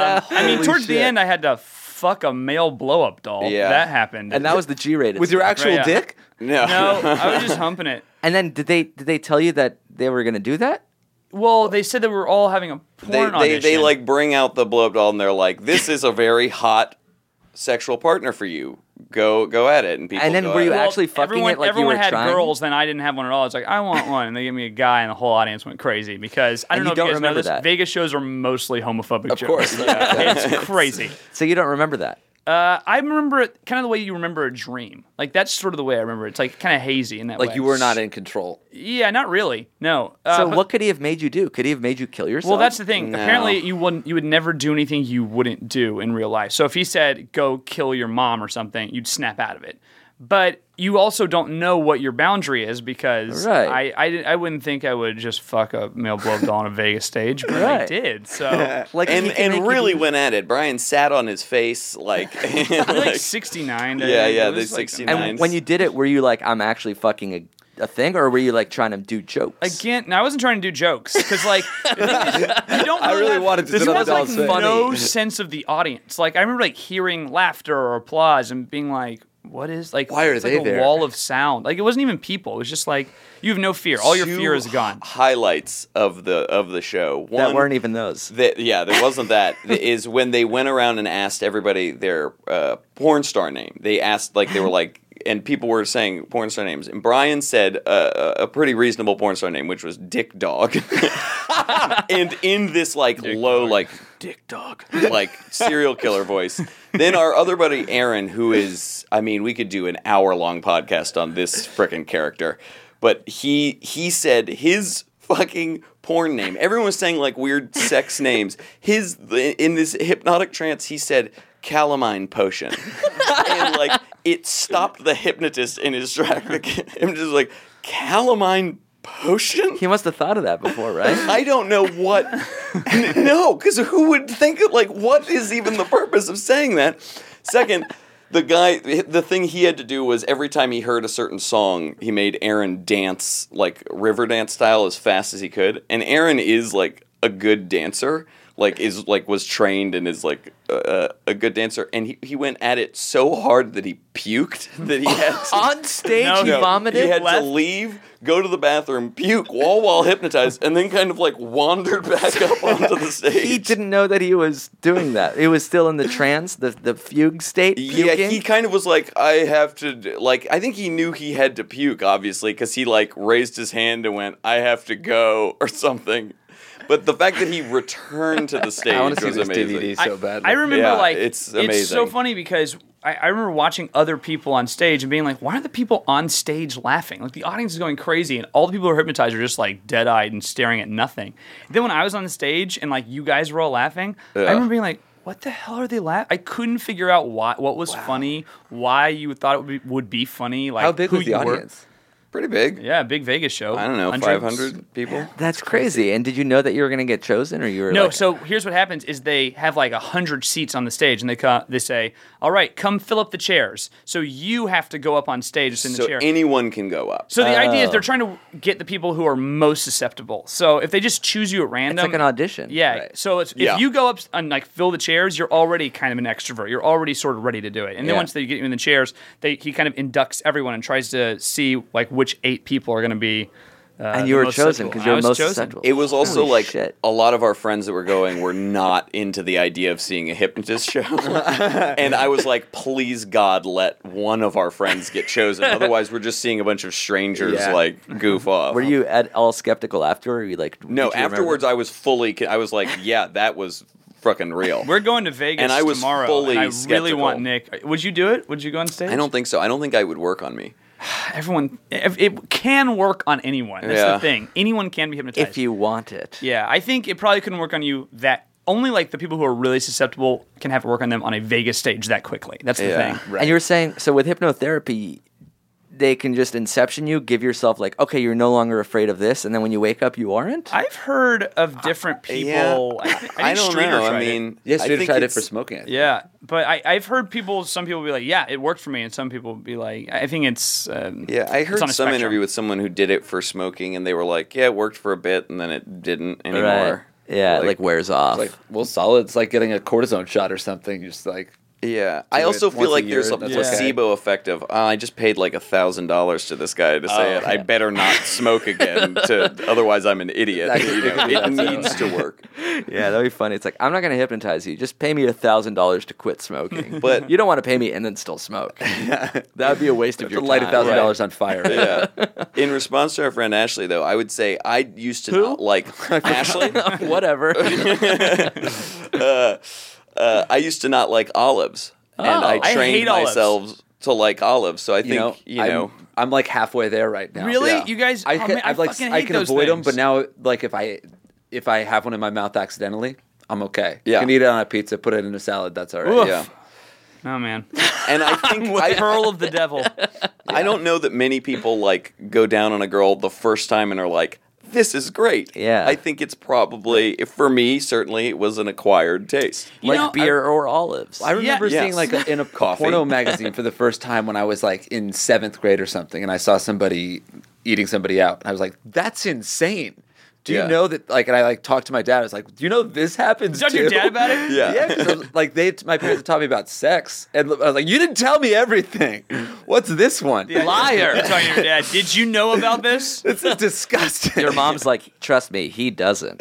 [SPEAKER 9] I mean,
[SPEAKER 7] Holy
[SPEAKER 9] towards the
[SPEAKER 7] shit.
[SPEAKER 9] end, I had to fuck a male blow-up doll.
[SPEAKER 8] Yeah.
[SPEAKER 9] That happened.
[SPEAKER 7] And that was the G-rated.
[SPEAKER 6] with your
[SPEAKER 7] stuff.
[SPEAKER 6] actual
[SPEAKER 9] Right, yeah.
[SPEAKER 6] dick?
[SPEAKER 8] no,
[SPEAKER 9] no, I was just humping it.
[SPEAKER 7] And then did they did they tell you that they were going to do that?
[SPEAKER 9] Well, they said that we were all having a
[SPEAKER 8] they,
[SPEAKER 9] porn
[SPEAKER 8] they,
[SPEAKER 9] audition.
[SPEAKER 8] they like bring out the blow up doll, and they're like, "This is a very hot sexual partner for you. Go, go at it." And people.
[SPEAKER 7] And then
[SPEAKER 8] go
[SPEAKER 7] were
[SPEAKER 8] at
[SPEAKER 7] you
[SPEAKER 8] it.
[SPEAKER 9] Well,
[SPEAKER 7] actually fucking
[SPEAKER 9] everyone,
[SPEAKER 7] it like you
[SPEAKER 9] everyone
[SPEAKER 7] were
[SPEAKER 9] had
[SPEAKER 7] trying?
[SPEAKER 9] girls, then I didn't have one at all. I was like, I want one, and they gave me a guy, and the whole audience went crazy because I don't
[SPEAKER 7] And
[SPEAKER 9] know
[SPEAKER 7] you
[SPEAKER 9] if
[SPEAKER 7] don't
[SPEAKER 9] you guys know
[SPEAKER 7] remember
[SPEAKER 9] this.
[SPEAKER 7] that.
[SPEAKER 9] Vegas shows are mostly homophobic
[SPEAKER 6] Of
[SPEAKER 9] jokes.
[SPEAKER 6] course.
[SPEAKER 9] Yeah, it's crazy.
[SPEAKER 7] So you don't remember that?
[SPEAKER 9] Uh, I remember it kind of the way you remember a dream. Like that's sort of the way I remember it. It's like kind of hazy in that way.
[SPEAKER 6] Like you were not in control.
[SPEAKER 9] Yeah, not really. No. Uh,
[SPEAKER 7] So
[SPEAKER 9] but-
[SPEAKER 7] what could he have made you do? Could he have made you kill yourself?
[SPEAKER 9] Well, that's the thing.
[SPEAKER 8] No.
[SPEAKER 9] Apparently, you wouldn't. You would never do anything you wouldn't do in real life. So if he said, "Go kill your mom" or something, you'd snap out of it. But you also don't know what your boundary is because
[SPEAKER 7] Right.
[SPEAKER 9] I, I, I wouldn't think I would just fuck a male blow doll on a Vegas stage, but I
[SPEAKER 7] Right.
[SPEAKER 9] did. So
[SPEAKER 7] like
[SPEAKER 8] and
[SPEAKER 7] he can make
[SPEAKER 8] and
[SPEAKER 7] you
[SPEAKER 8] really
[SPEAKER 7] do-
[SPEAKER 8] went at it. Brian sat on his face like,
[SPEAKER 9] I'm like
[SPEAKER 8] like
[SPEAKER 9] sixty-nine. I
[SPEAKER 8] Yeah,
[SPEAKER 9] think.
[SPEAKER 8] yeah,
[SPEAKER 9] It was
[SPEAKER 8] the
[SPEAKER 9] like-
[SPEAKER 8] sixty-nine.
[SPEAKER 7] And when you did it, were you like, I'm actually fucking a, a thing, or were you like trying to do jokes?
[SPEAKER 9] Again, no, I wasn't trying to do jokes because, like, the thing is, you don't.
[SPEAKER 6] I
[SPEAKER 9] really
[SPEAKER 6] really
[SPEAKER 9] have,
[SPEAKER 6] wanted to
[SPEAKER 9] This
[SPEAKER 6] sit on
[SPEAKER 9] was
[SPEAKER 6] the
[SPEAKER 9] like
[SPEAKER 6] doll's face.
[SPEAKER 9] no sense of the audience. Like, I remember like hearing laughter or applause and being like, "What is like?
[SPEAKER 6] Why are
[SPEAKER 9] it's
[SPEAKER 6] they
[SPEAKER 9] like a
[SPEAKER 6] there?
[SPEAKER 9] wall of sound. Like, it wasn't even people. It was just like you have no fear. All your
[SPEAKER 8] two
[SPEAKER 9] fear is gone.
[SPEAKER 8] Highlights of the of the show. One,
[SPEAKER 7] that weren't even those.
[SPEAKER 8] that yeah, there wasn't that. Is when they went around and asked everybody their uh, porn star name. They asked like they were like, and people were saying porn star names. And Brian said uh, a pretty reasonable porn star name, which was Dick Dog. And in this like low like Dick Dog like serial killer voice. Then our other buddy Aaron, who is, I mean, we could do an hour long podcast on this frickin' character. but he he said his fucking porn name. Everyone was saying like weird sex names. His in this hypnotic trance, he said calamine potion, and like it stopped the hypnotist in his track. Like, I'm just like calamine potion.
[SPEAKER 7] He must have thought of that before, right?
[SPEAKER 8] I don't know what. No, because who would think of like what is even the purpose of saying that? Second. The guy, the thing he had to do was every time he heard a certain song, he made Aaron dance like river dance style as fast as he could. And Aaron is like a good dancer, like is like was trained and is like uh, a good dancer. And he, he went at it so hard that he puked that he had to,
[SPEAKER 7] On stage,
[SPEAKER 9] No,
[SPEAKER 7] he
[SPEAKER 9] no.
[SPEAKER 7] vomited.
[SPEAKER 8] he had
[SPEAKER 9] left?
[SPEAKER 8] to leave, go to the bathroom, puke while while hypnotized, and then kind of like wandered back up onto the stage.
[SPEAKER 7] He didn't know that he was doing that. He was still in the trance, the the fugue state.
[SPEAKER 8] Yeah,
[SPEAKER 7] puking.
[SPEAKER 8] he kind of was like, I have to, d-" like, I think he knew he had to puke, obviously, because he, like, raised his hand and went, I have to go, or something. But the fact that he returned to the stage
[SPEAKER 6] I want to see
[SPEAKER 8] was
[SPEAKER 6] this
[SPEAKER 8] amazing.
[SPEAKER 6] D V D
[SPEAKER 9] I,
[SPEAKER 6] so badly.
[SPEAKER 9] I remember
[SPEAKER 8] Yeah,
[SPEAKER 9] like
[SPEAKER 8] it's
[SPEAKER 9] It's so
[SPEAKER 8] amazing.
[SPEAKER 9] funny because I, I remember watching other people on stage and being like, why are the people on stage laughing? Like the audience is going crazy and all the people who are hypnotized are just like dead eyed and staring at nothing. Then when I was on the stage and like you guys were all laughing,
[SPEAKER 8] Yeah.
[SPEAKER 9] I remember being like, what the hell are they laughing? I couldn't figure out why, what was funny, why you thought it would be, would be funny. Like
[SPEAKER 6] How big
[SPEAKER 9] who
[SPEAKER 6] was the
[SPEAKER 9] you were.
[SPEAKER 6] audience?
[SPEAKER 8] Pretty big.
[SPEAKER 9] Yeah, big Vegas show.
[SPEAKER 8] I don't know,
[SPEAKER 9] Hundreds.
[SPEAKER 8] five hundred people?
[SPEAKER 7] That's crazy. And did you know that you were going to get chosen, or you were
[SPEAKER 9] No,
[SPEAKER 7] like,
[SPEAKER 9] so here's what happens: is they have like a hundred seats on the stage, and they co- they say, "All right, come fill up the chairs." So you have to go up on stage, sit in the
[SPEAKER 8] So
[SPEAKER 9] chair.
[SPEAKER 8] anyone can go up.
[SPEAKER 9] So the idea is
[SPEAKER 7] Oh.
[SPEAKER 9] they're trying to get the people who are most susceptible. So if they just choose you at random,
[SPEAKER 7] it's like an audition?
[SPEAKER 9] yeah.
[SPEAKER 7] Right.
[SPEAKER 9] So it's,
[SPEAKER 8] Yeah.
[SPEAKER 9] if you go up and like fill the chairs, you're already kind of an extrovert. You're already sort of ready to do it. And then
[SPEAKER 7] Yeah.
[SPEAKER 9] once they get you in the chairs, they he kind of inducts everyone and tries to see like which eight people are going to be. Uh,
[SPEAKER 7] And
[SPEAKER 9] the
[SPEAKER 7] you were
[SPEAKER 9] most
[SPEAKER 7] chosen
[SPEAKER 9] susceptible.
[SPEAKER 7] because
[SPEAKER 9] I
[SPEAKER 7] you're
[SPEAKER 9] was
[SPEAKER 7] most
[SPEAKER 9] chosen.
[SPEAKER 7] susceptible.
[SPEAKER 8] It was also
[SPEAKER 7] Holy
[SPEAKER 8] like
[SPEAKER 7] shit.
[SPEAKER 8] a lot of our friends that were going were not into the idea of seeing a hypnotist show. And I was like, please God, let one of our friends get chosen. Otherwise, we're just seeing a bunch of strangers
[SPEAKER 6] Yeah.
[SPEAKER 8] like goof off.
[SPEAKER 7] Were you at all skeptical after? Or were you like,
[SPEAKER 8] No,
[SPEAKER 7] did you remember?
[SPEAKER 8] afterwards I was fully, I was like, yeah, that was fucking real.
[SPEAKER 9] We're going to Vegas
[SPEAKER 8] And I was
[SPEAKER 9] tomorrow,
[SPEAKER 8] fully
[SPEAKER 9] and I really
[SPEAKER 8] skeptical.
[SPEAKER 9] want Nick. Would you do it? Would you go on stage?
[SPEAKER 8] I don't think so. I don't think I would work on me.
[SPEAKER 9] Everyone, it, it can work on anyone. That's
[SPEAKER 8] Yeah.
[SPEAKER 9] the thing. Anyone can be hypnotized.
[SPEAKER 7] if you want it.
[SPEAKER 9] Yeah, I think it probably couldn't work on you that. Only like the people who are really susceptible can have it work on them on a Vegas stage that quickly. That's the
[SPEAKER 8] Yeah.
[SPEAKER 9] thing.
[SPEAKER 7] And you were saying, so with hypnotherapy, they can just inception you, give yourself like, okay, you're no longer afraid of this, and then when you wake up, you aren't?
[SPEAKER 9] I've heard of different people.
[SPEAKER 8] Yeah.
[SPEAKER 9] I, think, I,
[SPEAKER 8] I
[SPEAKER 9] think
[SPEAKER 8] don't
[SPEAKER 9] Streeter
[SPEAKER 8] know. I
[SPEAKER 9] tried it.
[SPEAKER 8] mean,
[SPEAKER 6] Yeah,
[SPEAKER 8] I
[SPEAKER 6] Streeter
[SPEAKER 8] think
[SPEAKER 6] tried it
[SPEAKER 8] it's-
[SPEAKER 6] for smoking it.
[SPEAKER 9] Yeah, but I, I've heard people. Some people be like, "Yeah, it worked for me," and some people be like, "I think it's." Um,
[SPEAKER 8] Yeah, I
[SPEAKER 9] it's
[SPEAKER 8] heard
[SPEAKER 9] on a
[SPEAKER 8] some
[SPEAKER 9] spectrum.
[SPEAKER 8] interview with someone who did it for smoking, and they were like, "Yeah, it worked for a bit, and then it didn't
[SPEAKER 7] Right.
[SPEAKER 8] anymore."
[SPEAKER 7] Yeah, it, like wears off.
[SPEAKER 6] It's like, well, solid. It's like getting a cortisone shot or something. Just like,
[SPEAKER 8] Yeah, I
[SPEAKER 6] Do
[SPEAKER 8] also
[SPEAKER 6] it
[SPEAKER 8] feel
[SPEAKER 6] once a
[SPEAKER 8] like
[SPEAKER 6] year,
[SPEAKER 8] there's a
[SPEAKER 6] that's
[SPEAKER 8] placebo effect of oh, I just paid like a thousand dollars to this guy to say
[SPEAKER 6] Oh,
[SPEAKER 8] it. I
[SPEAKER 6] yeah.
[SPEAKER 8] better not smoke again. To otherwise, I'm an idiot.
[SPEAKER 6] That could-
[SPEAKER 8] You know,
[SPEAKER 6] it could be
[SPEAKER 8] it
[SPEAKER 6] that too.
[SPEAKER 8] needs to work.
[SPEAKER 7] yeah, that'd be funny. It's like, I'm not going to hypnotize you. Just pay me a thousand dollars to quit smoking.
[SPEAKER 8] But-
[SPEAKER 7] you don't want to pay me and then still smoke. That would be a waste of
[SPEAKER 6] to
[SPEAKER 7] your
[SPEAKER 6] light a
[SPEAKER 7] time.
[SPEAKER 6] thousand
[SPEAKER 7] Right.
[SPEAKER 6] dollars on fire.
[SPEAKER 8] Yeah. In response to our friend Ashley, though, I would say I used to not like Ashley.
[SPEAKER 7] Whatever.
[SPEAKER 8] uh, uh, I used to not like olives, and
[SPEAKER 7] Oh.
[SPEAKER 8] I
[SPEAKER 9] I
[SPEAKER 8] trained
[SPEAKER 9] hate olives.
[SPEAKER 8] myself to like olives. So I
[SPEAKER 6] You
[SPEAKER 8] think
[SPEAKER 6] know,
[SPEAKER 8] you know.
[SPEAKER 6] I'm, I'm like halfway there right now.
[SPEAKER 9] Really,
[SPEAKER 8] Yeah.
[SPEAKER 9] you guys?
[SPEAKER 6] I
[SPEAKER 9] oh,
[SPEAKER 6] can,
[SPEAKER 9] man,
[SPEAKER 6] I've like
[SPEAKER 9] fucking
[SPEAKER 6] I
[SPEAKER 9] hate
[SPEAKER 6] can
[SPEAKER 9] those
[SPEAKER 6] avoid them,
[SPEAKER 9] things.
[SPEAKER 6] but now like if I if I have one in my mouth accidentally, I'm okay.
[SPEAKER 8] Yeah.
[SPEAKER 6] I can eat it on a pizza, put it in a salad. That's all right.
[SPEAKER 9] Oof.
[SPEAKER 8] Yeah.
[SPEAKER 9] Oh man,
[SPEAKER 8] And I think I,
[SPEAKER 9] pearl of the devil.
[SPEAKER 8] I don't know that many people like go down on a girl the first time and are like, "This is great."
[SPEAKER 7] Yeah.
[SPEAKER 8] I think it's probably if for me certainly it was an acquired taste.
[SPEAKER 9] You
[SPEAKER 7] like
[SPEAKER 9] know,
[SPEAKER 7] beer or olives.
[SPEAKER 6] I remember
[SPEAKER 8] Yeah.
[SPEAKER 6] seeing
[SPEAKER 8] Yes.
[SPEAKER 6] like a, in a
[SPEAKER 8] Coffee.
[SPEAKER 6] porno magazine for the first time when I was like in seventh grade or something, and I saw somebody eating somebody out. And I was like, "That's insane." Do you
[SPEAKER 8] Yeah.
[SPEAKER 6] know that? Like, and I like talked to my dad. I was like, "Do you know this happens?"
[SPEAKER 9] Talk to
[SPEAKER 6] too?
[SPEAKER 9] your dad about it?
[SPEAKER 8] Yeah.
[SPEAKER 6] Yeah, 'cause I was- like they, my parents had taught me about sex, and I was like, "You didn't tell me everything. What's this one?"
[SPEAKER 9] Liar. You're telling your dad. Did you know about this?
[SPEAKER 6] This is disgusting.
[SPEAKER 7] Your mom's like, trust me, he doesn't.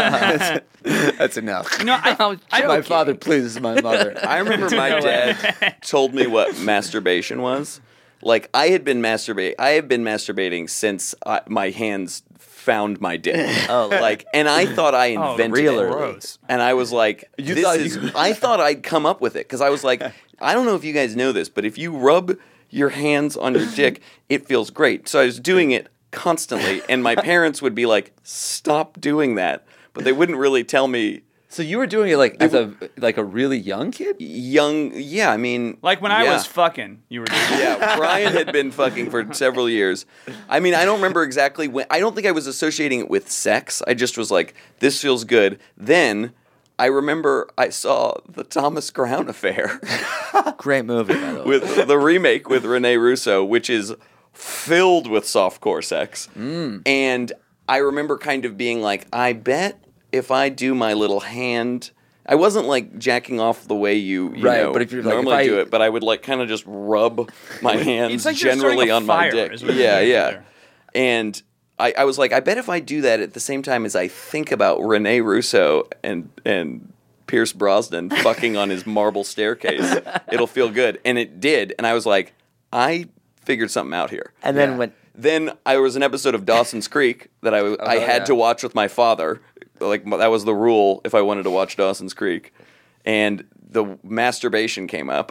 [SPEAKER 6] That's enough.
[SPEAKER 9] You know, I, I
[SPEAKER 6] My father pleases my mother.
[SPEAKER 8] I remember my dad told me what masturbation was. Like I had been masturbate. I have been masturbating since I, my hands found my dick.
[SPEAKER 7] Oh,
[SPEAKER 8] like, and I thought I
[SPEAKER 9] Oh,
[SPEAKER 8] invented
[SPEAKER 7] real
[SPEAKER 8] it.
[SPEAKER 7] early.
[SPEAKER 9] gross.
[SPEAKER 8] And I was like,
[SPEAKER 6] You
[SPEAKER 8] this
[SPEAKER 6] thought
[SPEAKER 8] is.
[SPEAKER 6] you-
[SPEAKER 8] I thought I'd come up with it because I was like, I don't know if you guys know this, but if you rub your hands on your dick, it feels great. So I was doing it constantly, and my parents would be like, "Stop doing that," but they wouldn't really tell me.
[SPEAKER 6] So you were doing it like as a like a really young kid?
[SPEAKER 8] Young, yeah. I mean,
[SPEAKER 9] Like when I
[SPEAKER 8] yeah.
[SPEAKER 9] was fucking, you were doing it.
[SPEAKER 8] Yeah, Brian had been fucking for several years. I mean, I don't remember exactly when. I don't think I was associating it with sex. I just was like, this feels good. Then I remember I saw the Thomas Crown Affair
[SPEAKER 7] Great movie, by the way.
[SPEAKER 8] with the remake with Rene Russo, which is filled with softcore sex.
[SPEAKER 6] Mm.
[SPEAKER 8] And I remember kind of being like, I bet if I do my little hand, I wasn't like jacking off the way you, you
[SPEAKER 6] Right,
[SPEAKER 8] know,
[SPEAKER 6] but if you're, like,
[SPEAKER 8] normally
[SPEAKER 6] if I-
[SPEAKER 8] do it, but I would like kind of just rub my hands
[SPEAKER 9] It's like you're
[SPEAKER 8] generally
[SPEAKER 9] starting a
[SPEAKER 8] on my
[SPEAKER 9] fire,
[SPEAKER 8] dick.
[SPEAKER 9] is what you're
[SPEAKER 8] Yeah,
[SPEAKER 9] doing
[SPEAKER 8] yeah.
[SPEAKER 9] there.
[SPEAKER 8] And I, I was like, I bet if I do that at the same time as I think about Rene Russo and and Pierce Brosnan fucking on his marble staircase, it'll feel good. And it did. And I was like, I figured something out here.
[SPEAKER 7] And then when
[SPEAKER 8] Then I was an episode of Dawson's Creek that I, w- I had
[SPEAKER 6] yeah.
[SPEAKER 8] to watch with my father. Like that was the rule if I wanted to watch Dawson's Creek, and the masturbation came up,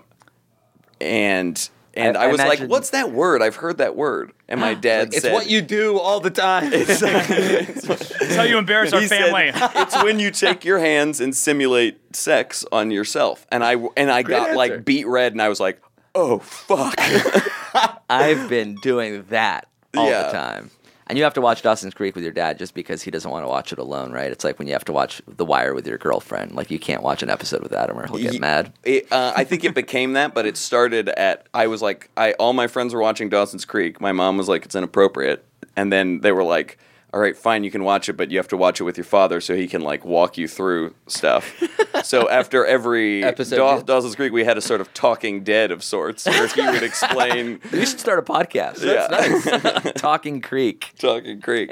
[SPEAKER 8] and and I,
[SPEAKER 7] I
[SPEAKER 8] was
[SPEAKER 7] imagine-
[SPEAKER 8] like, "What's that word? I've heard that word." And my dad
[SPEAKER 6] It's
[SPEAKER 8] said,
[SPEAKER 6] what you do all the time.
[SPEAKER 9] It's how you embarrass our
[SPEAKER 8] he said,
[SPEAKER 9] family.
[SPEAKER 8] it's when you take your hands and simulate sex on yourself. And I and I got
[SPEAKER 6] answer.
[SPEAKER 8] like beat red, and I was like, "Oh fuck!"
[SPEAKER 7] I've been doing that all
[SPEAKER 8] Yeah.
[SPEAKER 7] the time. And you have to watch Dawson's Creek with your dad just because he doesn't want to watch it alone, right? It's like when you have to watch The Wire with your girlfriend. Like you can't watch an episode without him or he'll get
[SPEAKER 8] Ye-
[SPEAKER 7] mad.
[SPEAKER 8] It, uh, I think it became that, but it started at I was like, I all my friends were watching Dawson's Creek. My mom was like, it's inappropriate, and then they were like, all right, fine, you can watch it, but you have to watch it with your father so he can like walk you through stuff. So after every
[SPEAKER 6] Episode,
[SPEAKER 8] Daw-
[SPEAKER 6] yeah.
[SPEAKER 8] Dawson's Creek, we had a sort of Talking Dead of sorts where he would explain
[SPEAKER 7] You should start a podcast.
[SPEAKER 8] Yeah.
[SPEAKER 7] That's nice. Talking Creek.
[SPEAKER 8] Talking Creek.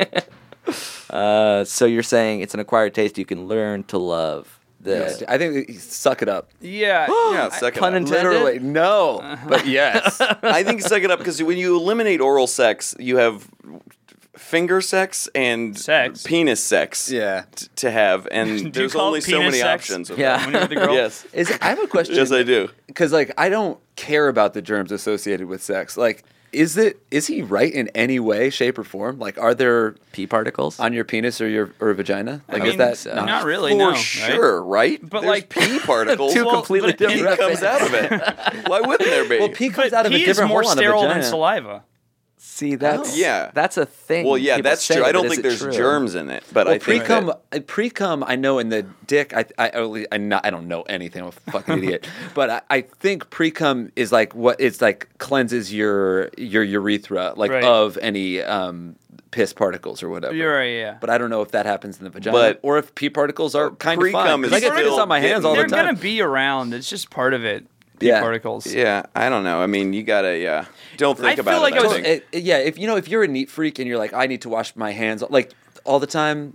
[SPEAKER 7] Uh, so you're saying it's an acquired taste you can learn to love. This.
[SPEAKER 6] I think suck it up.
[SPEAKER 9] Yeah.
[SPEAKER 8] Yeah, second.
[SPEAKER 7] Pun intended?
[SPEAKER 6] Literally, no. But yes.
[SPEAKER 8] I think suck it up because when you eliminate oral sex, you have finger sex and
[SPEAKER 9] Sex.
[SPEAKER 8] penis sex.
[SPEAKER 6] Yeah.
[SPEAKER 8] t- to have, and there's
[SPEAKER 9] call
[SPEAKER 8] only
[SPEAKER 9] it
[SPEAKER 8] so
[SPEAKER 9] penis
[SPEAKER 8] many
[SPEAKER 9] sex?
[SPEAKER 8] options. Of
[SPEAKER 7] Yeah.
[SPEAKER 8] that.
[SPEAKER 9] When you're with the girl.
[SPEAKER 8] Yes,
[SPEAKER 6] Is I have a question.
[SPEAKER 8] yes, I do.
[SPEAKER 6] Because like I don't care about the germs associated with sex. Like, is it is he right in any way, shape, or form? Like, are there
[SPEAKER 7] Pee particles?
[SPEAKER 6] on your penis or your or vagina? Like,
[SPEAKER 9] I
[SPEAKER 6] is
[SPEAKER 9] mean,
[SPEAKER 6] that
[SPEAKER 7] so.
[SPEAKER 6] not,
[SPEAKER 9] Not really,
[SPEAKER 8] For
[SPEAKER 9] no. right?
[SPEAKER 8] sure, right?
[SPEAKER 9] But,
[SPEAKER 8] There's
[SPEAKER 9] like-
[SPEAKER 8] pee particles.
[SPEAKER 7] Two
[SPEAKER 9] Well,
[SPEAKER 7] completely
[SPEAKER 9] but
[SPEAKER 8] pee
[SPEAKER 7] different
[SPEAKER 8] comes
[SPEAKER 7] things.
[SPEAKER 8] out of it. Why wouldn't there be?
[SPEAKER 6] Well, pee comes
[SPEAKER 9] But
[SPEAKER 6] out of a
[SPEAKER 9] pee is
[SPEAKER 6] different
[SPEAKER 9] more
[SPEAKER 6] hole on the
[SPEAKER 9] sterile than
[SPEAKER 6] vagina.
[SPEAKER 9] saliva.
[SPEAKER 7] See, that's
[SPEAKER 8] Oh. Yeah.
[SPEAKER 7] that's a thing.
[SPEAKER 8] Well, yeah,
[SPEAKER 7] People
[SPEAKER 8] that's
[SPEAKER 7] say,
[SPEAKER 8] true. I
[SPEAKER 7] but
[SPEAKER 8] don't
[SPEAKER 7] is
[SPEAKER 8] think
[SPEAKER 7] it
[SPEAKER 8] there's
[SPEAKER 7] true?
[SPEAKER 8] germs in it, but
[SPEAKER 6] Well,
[SPEAKER 8] I think
[SPEAKER 6] pre-cum,
[SPEAKER 8] that-
[SPEAKER 6] uh, pre-cum, I know in the dick, I, I, only, I, not, I don't know anything. I'm a fucking idiot. But I, I think pre-cum is like what it's like cleanses your your urethra, like
[SPEAKER 9] Right.
[SPEAKER 6] of any um, piss particles or whatever.
[SPEAKER 9] You're right, yeah.
[SPEAKER 6] But I don't know if that happens in the vagina,
[SPEAKER 8] But-
[SPEAKER 6] or if pee particles are kind of fine.
[SPEAKER 8] pre-cum
[SPEAKER 6] 'Cause
[SPEAKER 8] is
[SPEAKER 6] I get piss
[SPEAKER 8] still
[SPEAKER 6] on my hands all
[SPEAKER 9] They're
[SPEAKER 6] the time.
[SPEAKER 9] gonna be around. It's just part of it. Pee
[SPEAKER 6] Yeah.
[SPEAKER 9] particles.
[SPEAKER 8] yeah, I don't know. I mean, you gotta, yeah. Don't think
[SPEAKER 9] I
[SPEAKER 8] about
[SPEAKER 9] feel
[SPEAKER 8] it.
[SPEAKER 9] like I was-
[SPEAKER 8] think.
[SPEAKER 6] It- it- yeah, if you know, if you're a neat freak and you're like, I need to wash my hands like all the time.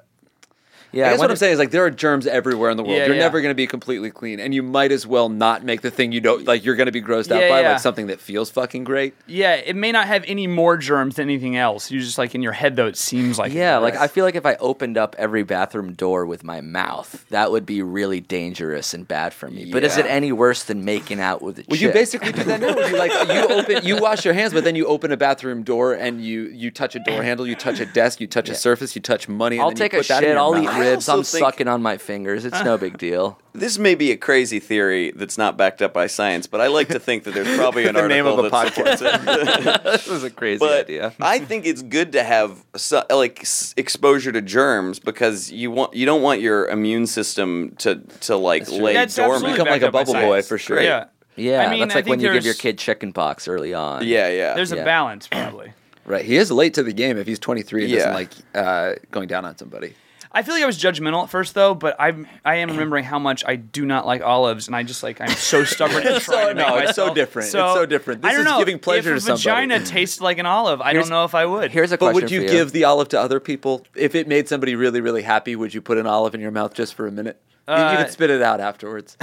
[SPEAKER 7] Yeah,
[SPEAKER 6] I guess what
[SPEAKER 7] wonder-
[SPEAKER 6] I'm saying is like there are germs everywhere in the world.
[SPEAKER 9] Yeah,
[SPEAKER 6] you're
[SPEAKER 9] yeah.
[SPEAKER 6] never going to be completely clean, and you might as well not make the thing you don't like. You're going to be grossed out
[SPEAKER 9] Yeah,
[SPEAKER 6] by
[SPEAKER 9] yeah.
[SPEAKER 6] like something that feels fucking great.
[SPEAKER 9] Yeah, it may not have any more germs than anything else. You just like in your head though, it seems like it
[SPEAKER 7] Yeah,
[SPEAKER 9] does.
[SPEAKER 7] like I feel like if I opened up every bathroom door with my mouth, that would be really dangerous and bad for me. But is it
[SPEAKER 8] Yeah.
[SPEAKER 7] any worse than making out with a
[SPEAKER 6] Well,
[SPEAKER 7] chick?
[SPEAKER 6] you basically do that now. You like you open, you wash your hands, but then you open a bathroom door and you you touch a door handle, you touch a desk, you touch a surface, you touch money. And
[SPEAKER 7] I'll
[SPEAKER 6] then
[SPEAKER 7] take
[SPEAKER 6] you
[SPEAKER 7] a
[SPEAKER 6] put that in
[SPEAKER 7] shit.
[SPEAKER 6] your
[SPEAKER 7] I'll
[SPEAKER 6] mouth.
[SPEAKER 7] eat
[SPEAKER 8] I
[SPEAKER 7] ribs.
[SPEAKER 8] also
[SPEAKER 7] I'm
[SPEAKER 8] think-
[SPEAKER 7] sucking on my fingers. It's no big deal.
[SPEAKER 8] This may be a crazy theory that's not backed up by science, but I like to think that there's probably an
[SPEAKER 6] The name
[SPEAKER 8] article
[SPEAKER 6] of a
[SPEAKER 8] that supports it.
[SPEAKER 7] This was a crazy
[SPEAKER 8] But
[SPEAKER 7] idea.
[SPEAKER 8] I think it's good to have so, like s- exposure to germs because you want you don't want your immune system to to like lay
[SPEAKER 9] That's
[SPEAKER 8] dormant.
[SPEAKER 9] absolutely
[SPEAKER 6] Become like
[SPEAKER 9] backed
[SPEAKER 6] a
[SPEAKER 9] up by
[SPEAKER 6] bubble
[SPEAKER 9] science.
[SPEAKER 6] boy for sure.
[SPEAKER 9] Yeah.
[SPEAKER 7] Yeah,
[SPEAKER 9] I mean,
[SPEAKER 7] that's
[SPEAKER 9] I
[SPEAKER 7] like when
[SPEAKER 9] think
[SPEAKER 7] you give your
[SPEAKER 9] there's-
[SPEAKER 7] kid chicken pox early on.
[SPEAKER 8] Yeah, yeah.
[SPEAKER 9] There's
[SPEAKER 7] Yeah.
[SPEAKER 9] a balance probably.
[SPEAKER 6] Right, he is late to the game if he's twenty-three and doesn't
[SPEAKER 8] Yeah.
[SPEAKER 6] like uh, going down on somebody.
[SPEAKER 9] I feel like I was judgmental at first though, but I I am remembering how much I do not like olives, and I just like I'm so stubborn to try
[SPEAKER 6] So-
[SPEAKER 9] to make
[SPEAKER 6] no, it's so
[SPEAKER 9] myself-
[SPEAKER 6] different. It's so different. This
[SPEAKER 9] I don't
[SPEAKER 6] is
[SPEAKER 9] know.
[SPEAKER 6] giving pleasure
[SPEAKER 9] if
[SPEAKER 6] to
[SPEAKER 9] a
[SPEAKER 6] somebody.
[SPEAKER 9] vagina tasted like an olive, I
[SPEAKER 7] Here's-
[SPEAKER 9] don't know if I would.
[SPEAKER 7] Here's a
[SPEAKER 6] But
[SPEAKER 7] question
[SPEAKER 6] would you,
[SPEAKER 7] for
[SPEAKER 6] give the olive to other people if it made somebody really, really happy? Would you put an olive in your mouth just for a minute? You- you
[SPEAKER 9] Uh,
[SPEAKER 6] could spit it out afterwards.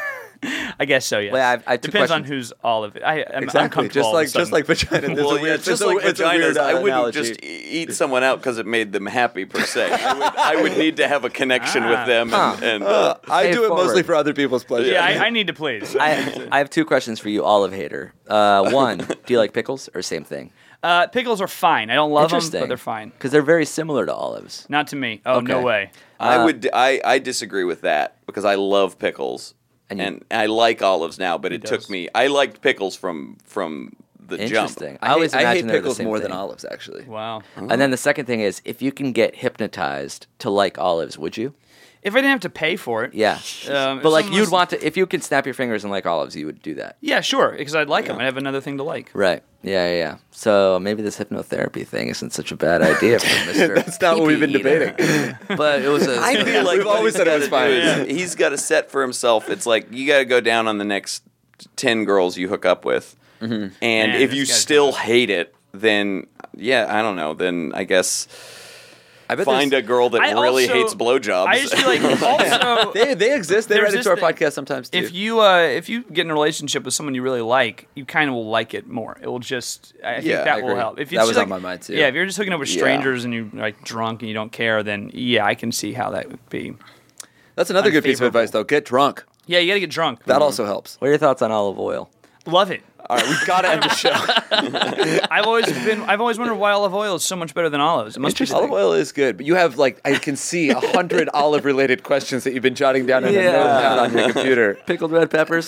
[SPEAKER 9] I guess so. Yes.
[SPEAKER 7] Well, I have- I have two
[SPEAKER 9] Depends on
[SPEAKER 7] questions.
[SPEAKER 9] whose olive. I, I'm
[SPEAKER 6] Exactly,
[SPEAKER 9] uncomfortable
[SPEAKER 6] just
[SPEAKER 9] all of a
[SPEAKER 6] like just
[SPEAKER 9] sudden.
[SPEAKER 6] like vagina. There's
[SPEAKER 8] Well,
[SPEAKER 6] a weird,
[SPEAKER 8] yeah,
[SPEAKER 6] it's
[SPEAKER 8] just
[SPEAKER 6] a-
[SPEAKER 8] like
[SPEAKER 6] it's a weird,
[SPEAKER 8] vaginas,
[SPEAKER 6] uh,
[SPEAKER 8] I wouldn't
[SPEAKER 6] analogy.
[SPEAKER 8] just e- eat someone out because it made them happy per se. I would, I would need to have a connection with them, and, and uh,
[SPEAKER 6] I
[SPEAKER 7] Pay
[SPEAKER 6] do it
[SPEAKER 7] forward.
[SPEAKER 6] mostly for other people's pleasure.
[SPEAKER 9] Yeah, I, I need to please.
[SPEAKER 7] I, I have two questions for you, olive hater. Uh, one, do you like pickles or same thing?
[SPEAKER 9] Uh, pickles are fine. I don't love them,
[SPEAKER 7] Interesting.
[SPEAKER 9] but they're fine.
[SPEAKER 7] Because they're very similar to olives.
[SPEAKER 9] Not to me. Oh, no
[SPEAKER 7] Okay.
[SPEAKER 9] way.
[SPEAKER 8] I
[SPEAKER 7] Uh,
[SPEAKER 8] would. I, I disagree with that because I love pickles
[SPEAKER 7] And
[SPEAKER 8] and,
[SPEAKER 7] you-
[SPEAKER 8] I like olives now. But it
[SPEAKER 9] does.
[SPEAKER 8] took me. I liked pickles from from the jump.
[SPEAKER 7] Interesting. I,
[SPEAKER 6] I,
[SPEAKER 7] always
[SPEAKER 6] hate, I hate
[SPEAKER 7] imagine they're the
[SPEAKER 6] pickles
[SPEAKER 7] same
[SPEAKER 6] more than
[SPEAKER 7] thing.
[SPEAKER 6] olives, actually.
[SPEAKER 9] Wow.
[SPEAKER 7] And then the second thing is, if you can get hypnotized to like olives, would you?
[SPEAKER 9] If I didn't have to pay for it.
[SPEAKER 7] Yeah.
[SPEAKER 9] Um,
[SPEAKER 7] but
[SPEAKER 9] if
[SPEAKER 7] like
[SPEAKER 9] someone
[SPEAKER 7] you'd
[SPEAKER 9] was-
[SPEAKER 7] want to, if you could snap your fingers and like olives, you would do that.
[SPEAKER 9] Yeah, sure, because I'd like them. I'd have another thing to like.
[SPEAKER 7] Right. Yeah, yeah, yeah. So maybe this hypnotherapy thing isn't such a bad idea for Mister
[SPEAKER 6] That's not what we've been
[SPEAKER 7] Pee-pee
[SPEAKER 6] debating.
[SPEAKER 7] Eater. But it was a.
[SPEAKER 8] I feel like
[SPEAKER 6] We've
[SPEAKER 8] what
[SPEAKER 6] always
[SPEAKER 8] he's
[SPEAKER 6] said it was
[SPEAKER 8] gotta do
[SPEAKER 6] fine.
[SPEAKER 8] is He's got a set for himself. It's like you got to go down on the next ten girls you hook up with, and
[SPEAKER 9] Man,
[SPEAKER 8] if
[SPEAKER 9] this
[SPEAKER 8] you
[SPEAKER 9] guy's
[SPEAKER 8] still
[SPEAKER 9] tough.
[SPEAKER 8] hate it, then yeah, I don't know. Then I guess
[SPEAKER 6] I bet
[SPEAKER 8] find a
[SPEAKER 6] there's-
[SPEAKER 8] girl that
[SPEAKER 9] I
[SPEAKER 8] really
[SPEAKER 9] also-
[SPEAKER 8] hates blowjobs.
[SPEAKER 9] I just feel like also
[SPEAKER 6] They, they exist. They
[SPEAKER 9] There's
[SPEAKER 6] write into our
[SPEAKER 9] this thing-
[SPEAKER 6] podcast sometimes, too.
[SPEAKER 9] if you uh, if you get in a relationship with someone you really like, you kind of will like it more. It will just I think
[SPEAKER 8] Yeah,
[SPEAKER 9] that
[SPEAKER 8] I
[SPEAKER 9] will
[SPEAKER 6] agree.
[SPEAKER 9] help. If
[SPEAKER 6] That
[SPEAKER 9] it's
[SPEAKER 6] was
[SPEAKER 9] just
[SPEAKER 6] on
[SPEAKER 9] like-
[SPEAKER 6] my mind, too.
[SPEAKER 9] Yeah, if you're just hooking up with
[SPEAKER 8] Yeah.
[SPEAKER 9] strangers and you're like drunk and you don't care, then yeah, I can see how that would be.
[SPEAKER 6] That's another good piece of
[SPEAKER 9] unfavorable.
[SPEAKER 6] advice, though. Get drunk.
[SPEAKER 9] Yeah, you gotta get drunk.
[SPEAKER 6] That also helps.
[SPEAKER 7] What are your thoughts on olive oil?
[SPEAKER 9] Love it.
[SPEAKER 6] All right, we've got to end the show.
[SPEAKER 9] I've always been. I've always wondered why olive oil is so much better than olives. It must be
[SPEAKER 6] Olive oil is good, but you have like I can see a hundred olive-related questions that you've been jotting down in a
[SPEAKER 7] Yeah.
[SPEAKER 6] notepad on your computer.
[SPEAKER 7] Pickled red peppers.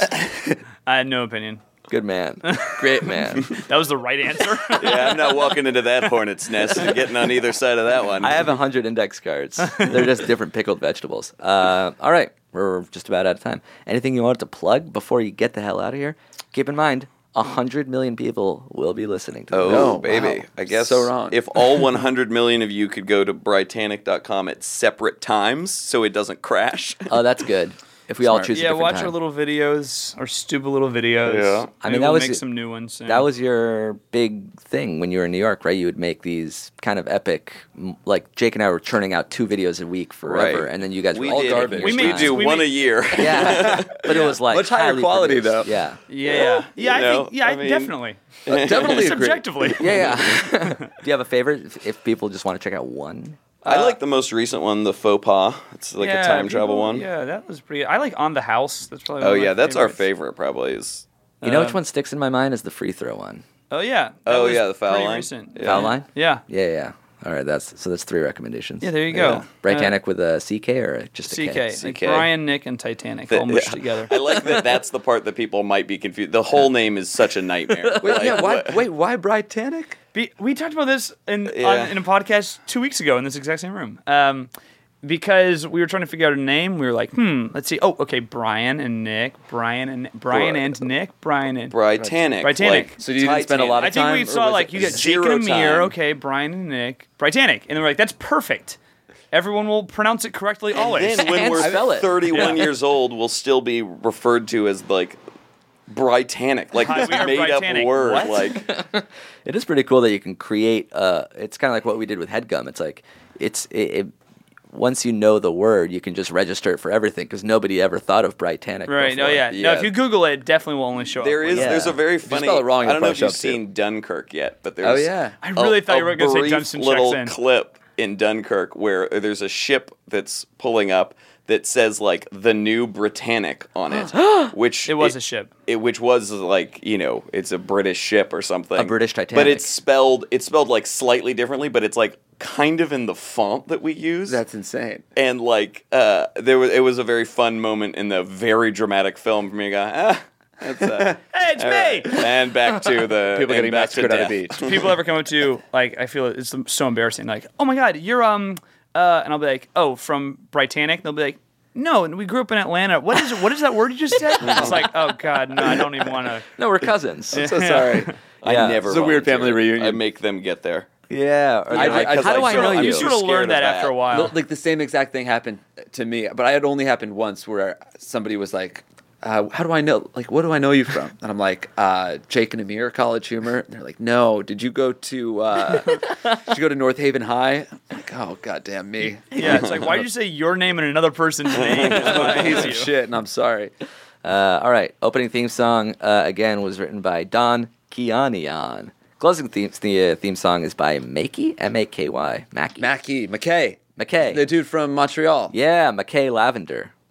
[SPEAKER 9] I had no opinion.
[SPEAKER 7] Good man. Great man.
[SPEAKER 9] That was the right answer.
[SPEAKER 8] yeah, I'm not walking into that hornet's nest and getting on either side of that one.
[SPEAKER 7] I have a hundred index cards. They're just different pickled vegetables. Uh, all right, we're just about out of time. Anything you wanted to plug before you get the hell out of here? Keep in mind, a hundred million people will be listening to
[SPEAKER 8] Oh,
[SPEAKER 7] this.
[SPEAKER 6] No,
[SPEAKER 8] baby.
[SPEAKER 6] wow.
[SPEAKER 8] I guess
[SPEAKER 6] So wrong.
[SPEAKER 8] if all one hundred million of you could go to Britannic dot com at separate times so it doesn't crash.
[SPEAKER 7] Oh, that's good. If we all choose a
[SPEAKER 9] yeah,
[SPEAKER 7] different
[SPEAKER 9] watch
[SPEAKER 7] time.
[SPEAKER 9] our little videos, our stupid little videos.
[SPEAKER 8] Yeah.
[SPEAKER 7] I
[SPEAKER 9] Maybe
[SPEAKER 7] mean, that
[SPEAKER 9] we'll
[SPEAKER 7] was
[SPEAKER 9] make
[SPEAKER 7] y-
[SPEAKER 9] some new ones. Soon.
[SPEAKER 7] That was your big thing when you were in New York, right? You would make these kind of epic, m- like Jake and I were churning out two videos a week forever,
[SPEAKER 8] Right.
[SPEAKER 7] and then you guys
[SPEAKER 8] We
[SPEAKER 7] were all
[SPEAKER 8] did,
[SPEAKER 7] garbage.
[SPEAKER 9] We
[SPEAKER 8] We,
[SPEAKER 9] made-
[SPEAKER 8] do
[SPEAKER 9] we
[SPEAKER 8] one
[SPEAKER 9] made-
[SPEAKER 8] a year.
[SPEAKER 7] yeah, but it was like
[SPEAKER 6] Much higher
[SPEAKER 7] highly
[SPEAKER 6] quality,
[SPEAKER 7] produced.
[SPEAKER 6] though.
[SPEAKER 7] Yeah,
[SPEAKER 9] Yeah, yeah, I
[SPEAKER 8] You know,
[SPEAKER 9] think. Yeah,
[SPEAKER 8] I
[SPEAKER 9] I
[SPEAKER 8] mean-
[SPEAKER 9] definitely.
[SPEAKER 6] Definitely agree.
[SPEAKER 9] Subjectively.
[SPEAKER 7] yeah, yeah. Do you have a favorite? If, if people just want to check out one,
[SPEAKER 8] I like the most recent one, the faux pas. It's like
[SPEAKER 9] Yeah,
[SPEAKER 8] a time travel
[SPEAKER 9] people-
[SPEAKER 8] one.
[SPEAKER 9] Yeah, that was pretty. I like On the House. That's probably.
[SPEAKER 8] Oh
[SPEAKER 9] one of my
[SPEAKER 8] yeah, that's our
[SPEAKER 9] favorites.
[SPEAKER 8] favorite probably is
[SPEAKER 7] you know
[SPEAKER 9] Uh,
[SPEAKER 7] which one sticks in my mind is the free throw one.
[SPEAKER 9] Oh yeah. that
[SPEAKER 8] Oh
[SPEAKER 9] was
[SPEAKER 8] yeah, the foul
[SPEAKER 9] pretty
[SPEAKER 8] line.
[SPEAKER 9] recent.
[SPEAKER 8] Yeah.
[SPEAKER 7] Foul line.
[SPEAKER 9] Yeah.
[SPEAKER 7] Yeah, yeah. All right, that's so that's three recommendations.
[SPEAKER 9] Yeah, there you go.
[SPEAKER 8] Yeah.
[SPEAKER 7] Britannic with a C K or just a
[SPEAKER 9] C
[SPEAKER 7] K?
[SPEAKER 9] K.
[SPEAKER 8] C
[SPEAKER 9] Like
[SPEAKER 8] K.
[SPEAKER 9] Brian, Nick, and Titanic
[SPEAKER 8] The-
[SPEAKER 9] all mushed
[SPEAKER 8] yeah.
[SPEAKER 9] together.
[SPEAKER 8] I like that. That's the part that people might be confused. The whole name is such a nightmare.
[SPEAKER 6] Wait,
[SPEAKER 8] Like,
[SPEAKER 6] yeah, why,
[SPEAKER 8] what-
[SPEAKER 6] wait, why Britannic?
[SPEAKER 9] Be, we talked about this in
[SPEAKER 8] Yeah.
[SPEAKER 9] on, in a podcast two weeks ago in this exact same room. Um, because we were trying to figure out a name, we were like, hmm, let's see. Oh, okay, Brian and Nick, Brian and Brian
[SPEAKER 8] Bri-
[SPEAKER 9] and Nick, Brian and
[SPEAKER 8] Britannic.
[SPEAKER 9] Britannic.
[SPEAKER 8] Like
[SPEAKER 6] So you didn't spend a lot
[SPEAKER 9] I
[SPEAKER 6] of
[SPEAKER 9] think
[SPEAKER 6] time?
[SPEAKER 9] we
[SPEAKER 6] or
[SPEAKER 9] saw
[SPEAKER 6] was
[SPEAKER 9] like
[SPEAKER 6] it-
[SPEAKER 9] you got Jake
[SPEAKER 8] zero
[SPEAKER 9] and Amir,
[SPEAKER 8] time?
[SPEAKER 9] okay, Brian and Nick, Britannic, and they were like, that's perfect. Everyone will pronounce it correctly always.
[SPEAKER 8] Then when
[SPEAKER 7] And
[SPEAKER 8] we're
[SPEAKER 7] spell it.
[SPEAKER 8] thirty-one
[SPEAKER 9] Yeah.
[SPEAKER 8] years old, we'll still be referred to as like Britannic, like
[SPEAKER 9] Hi,
[SPEAKER 8] this
[SPEAKER 9] we are
[SPEAKER 8] made up
[SPEAKER 9] Britannic.
[SPEAKER 8] word.
[SPEAKER 9] What?
[SPEAKER 8] Like
[SPEAKER 7] It is pretty cool that you can create. Uh, it's kind of like what we did with HeadGum. It's like it's it, it. Once you know the word, you can just register it for everything because nobody ever thought of Britannic.
[SPEAKER 9] Right?
[SPEAKER 7] Before.
[SPEAKER 9] Oh yeah. No,
[SPEAKER 8] Yeah.
[SPEAKER 9] if you Google it, it definitely will only show
[SPEAKER 8] there
[SPEAKER 9] up.
[SPEAKER 8] is,
[SPEAKER 7] Yeah.
[SPEAKER 8] there's a very
[SPEAKER 6] you
[SPEAKER 8] funny.
[SPEAKER 6] spell it wrong,
[SPEAKER 8] I don't
[SPEAKER 6] it'll
[SPEAKER 8] know if
[SPEAKER 6] probably
[SPEAKER 8] you've
[SPEAKER 6] show up, too.
[SPEAKER 8] seen Dunkirk yet, but there's.
[SPEAKER 6] Oh, yeah.
[SPEAKER 9] I really
[SPEAKER 8] a-
[SPEAKER 9] thought you were
[SPEAKER 8] a
[SPEAKER 9] going to say
[SPEAKER 8] brief
[SPEAKER 9] Dunstan
[SPEAKER 8] little
[SPEAKER 9] checks in.
[SPEAKER 8] clip in Dunkirk where there's a ship that's pulling up that says like the new Britannic on it, which
[SPEAKER 9] It was a ship.
[SPEAKER 8] It, which was like you know it's a British ship or something,
[SPEAKER 7] A British
[SPEAKER 8] but
[SPEAKER 7] Titanic.
[SPEAKER 8] it's spelled it's spelled like slightly differently, but it's like kind of in the font that we use.
[SPEAKER 6] That's insane.
[SPEAKER 8] and like uh, there was it was a very fun moment in the very dramatic film for me to go ah. That's, uh,
[SPEAKER 9] Hey, it's
[SPEAKER 8] all
[SPEAKER 9] me.
[SPEAKER 8] right. And back to the
[SPEAKER 6] People
[SPEAKER 8] and
[SPEAKER 6] getting
[SPEAKER 8] back to
[SPEAKER 6] massacred on a
[SPEAKER 8] death.
[SPEAKER 6] beach.
[SPEAKER 9] People ever come up to like I feel it's so embarrassing. Like, oh my god, you're um, uh, and I'll be like, oh, from Britannic. They'll be like, no, and we grew up in Atlanta. What is what is that word you just said? It's like, oh god, no, I don't even want to.
[SPEAKER 7] No, we're cousins.
[SPEAKER 6] I'm so sorry.
[SPEAKER 8] I
[SPEAKER 7] Yeah.
[SPEAKER 8] never.
[SPEAKER 6] It's a weird family
[SPEAKER 8] volunteer.
[SPEAKER 6] reunion.
[SPEAKER 8] I make them get there.
[SPEAKER 7] Yeah. or
[SPEAKER 6] I-
[SPEAKER 7] like,
[SPEAKER 6] I- 'cause
[SPEAKER 7] how do
[SPEAKER 8] I
[SPEAKER 7] I
[SPEAKER 8] sort
[SPEAKER 7] know
[SPEAKER 8] of-
[SPEAKER 7] you?
[SPEAKER 8] I'm
[SPEAKER 9] You
[SPEAKER 8] too
[SPEAKER 9] sort of
[SPEAKER 8] scared
[SPEAKER 9] learn
[SPEAKER 8] of
[SPEAKER 9] that,
[SPEAKER 8] that.
[SPEAKER 9] after a while.
[SPEAKER 6] Like the same exact thing happened to me, but I had only happened once where somebody was like, uh, "How do I know? Like, what do I know you from?" And I'm like, uh, "Jake and Amir, College Humor." And they're like, "No, did you go to uh, did you go to North Haven High?" I'm like, "Oh, goddamn me,
[SPEAKER 9] Yeah, it's like, why did you say your name and another person's name?
[SPEAKER 6] I'm a piece of shit," and I'm sorry.
[SPEAKER 7] Uh, all right. Opening theme song uh, again was written by Don Kianian. Closing theme the uh, theme song is by Makey M A K Y Mackey
[SPEAKER 6] Mackie McKay,
[SPEAKER 7] McKay.
[SPEAKER 6] the dude from Montreal.
[SPEAKER 7] Yeah, McKay Lavender.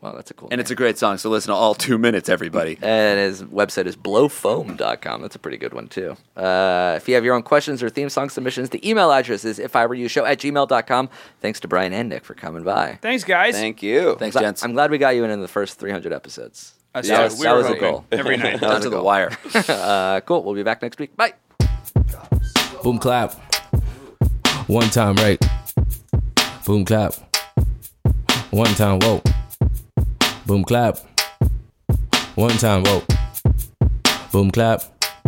[SPEAKER 7] Wow, that's a cool
[SPEAKER 6] And
[SPEAKER 7] name.
[SPEAKER 6] it's a great song, so listen to all two minutes, everybody.
[SPEAKER 7] And his website is blow foam dot com. That's a pretty good one, too. Uh, if you have your own questions or theme song submissions, the email address is if I were you show at gmail dot com. Thanks to Brian and Nick for coming by.
[SPEAKER 9] Thanks, guys.
[SPEAKER 8] Thank you.
[SPEAKER 6] Thanks,
[SPEAKER 7] Gla-
[SPEAKER 6] gents.
[SPEAKER 7] I'm glad we got you in in the first three hundred episodes.
[SPEAKER 9] That's
[SPEAKER 7] That
[SPEAKER 9] right.
[SPEAKER 7] was,
[SPEAKER 9] We
[SPEAKER 7] that
[SPEAKER 9] were
[SPEAKER 7] was the
[SPEAKER 9] hoping
[SPEAKER 7] goal.
[SPEAKER 9] every night.
[SPEAKER 6] Down to the wire.
[SPEAKER 7] Uh, cool. We'll be back next week. Bye.
[SPEAKER 10] Boom clap. One time, right? Boom clap. One time, whoa. Boom clap. One time, whoa. Boom clap.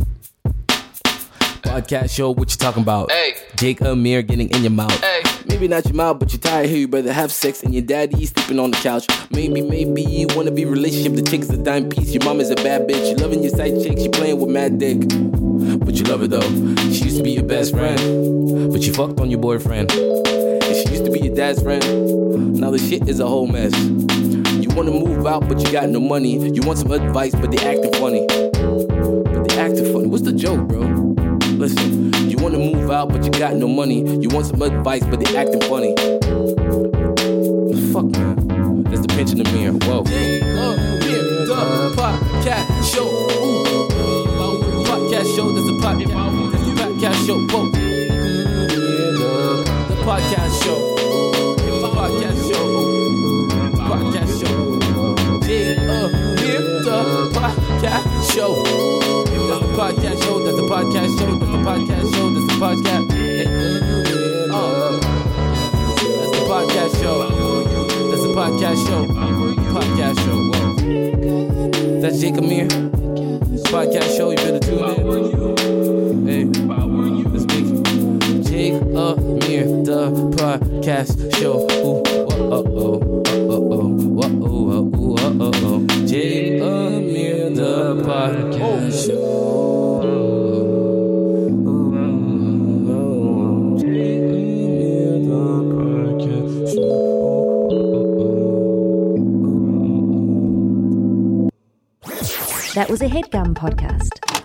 [SPEAKER 10] Podcast show, what you talking about? Hey. Jake Amir getting in your mouth. Hey. Maybe not your mouth, but you're tired here. You better have sex and your daddy sleeping on the couch. Maybe, maybe you wanna be relationship. The chick's a dime piece. Your mom is a bad bitch. You loving your side chick. She playing with mad dick. But you love her though. She used to be your best friend. But you fucked on your boyfriend. And she used to be your dad's friend. Now the shit is a whole mess. You wanna move out, but you got no money. You want some advice, but they acting funny. But they acting funny. What's the joke, bro? Listen, you wanna move out, but you got no money. You want some advice, but they acting funny. Fuck, man. That's the pinch in the mirror. Whoa. The podcast show. Ooh. Podcast show. That's the podcast. That's the podcast show. Whoa. The podcast show. The podcast show. Podcast show. Yeah, here the podcast show. That's the podcast show. That's the podcast show. That's the podcast show. That's the podcast. Hey, uh, that's the podcast show. That's the podcast show. Podcast show. Whoa. That's Jake Amir. Podcast show. You better tune in. Hey, that's big. Jake Amir, the podcast show. Ooh, whoa, oh, oh, oh, oh, whoa, oh, oh, oh, oh. Jake Amir, the podcast show.
[SPEAKER 1] That was a HeadGum podcast.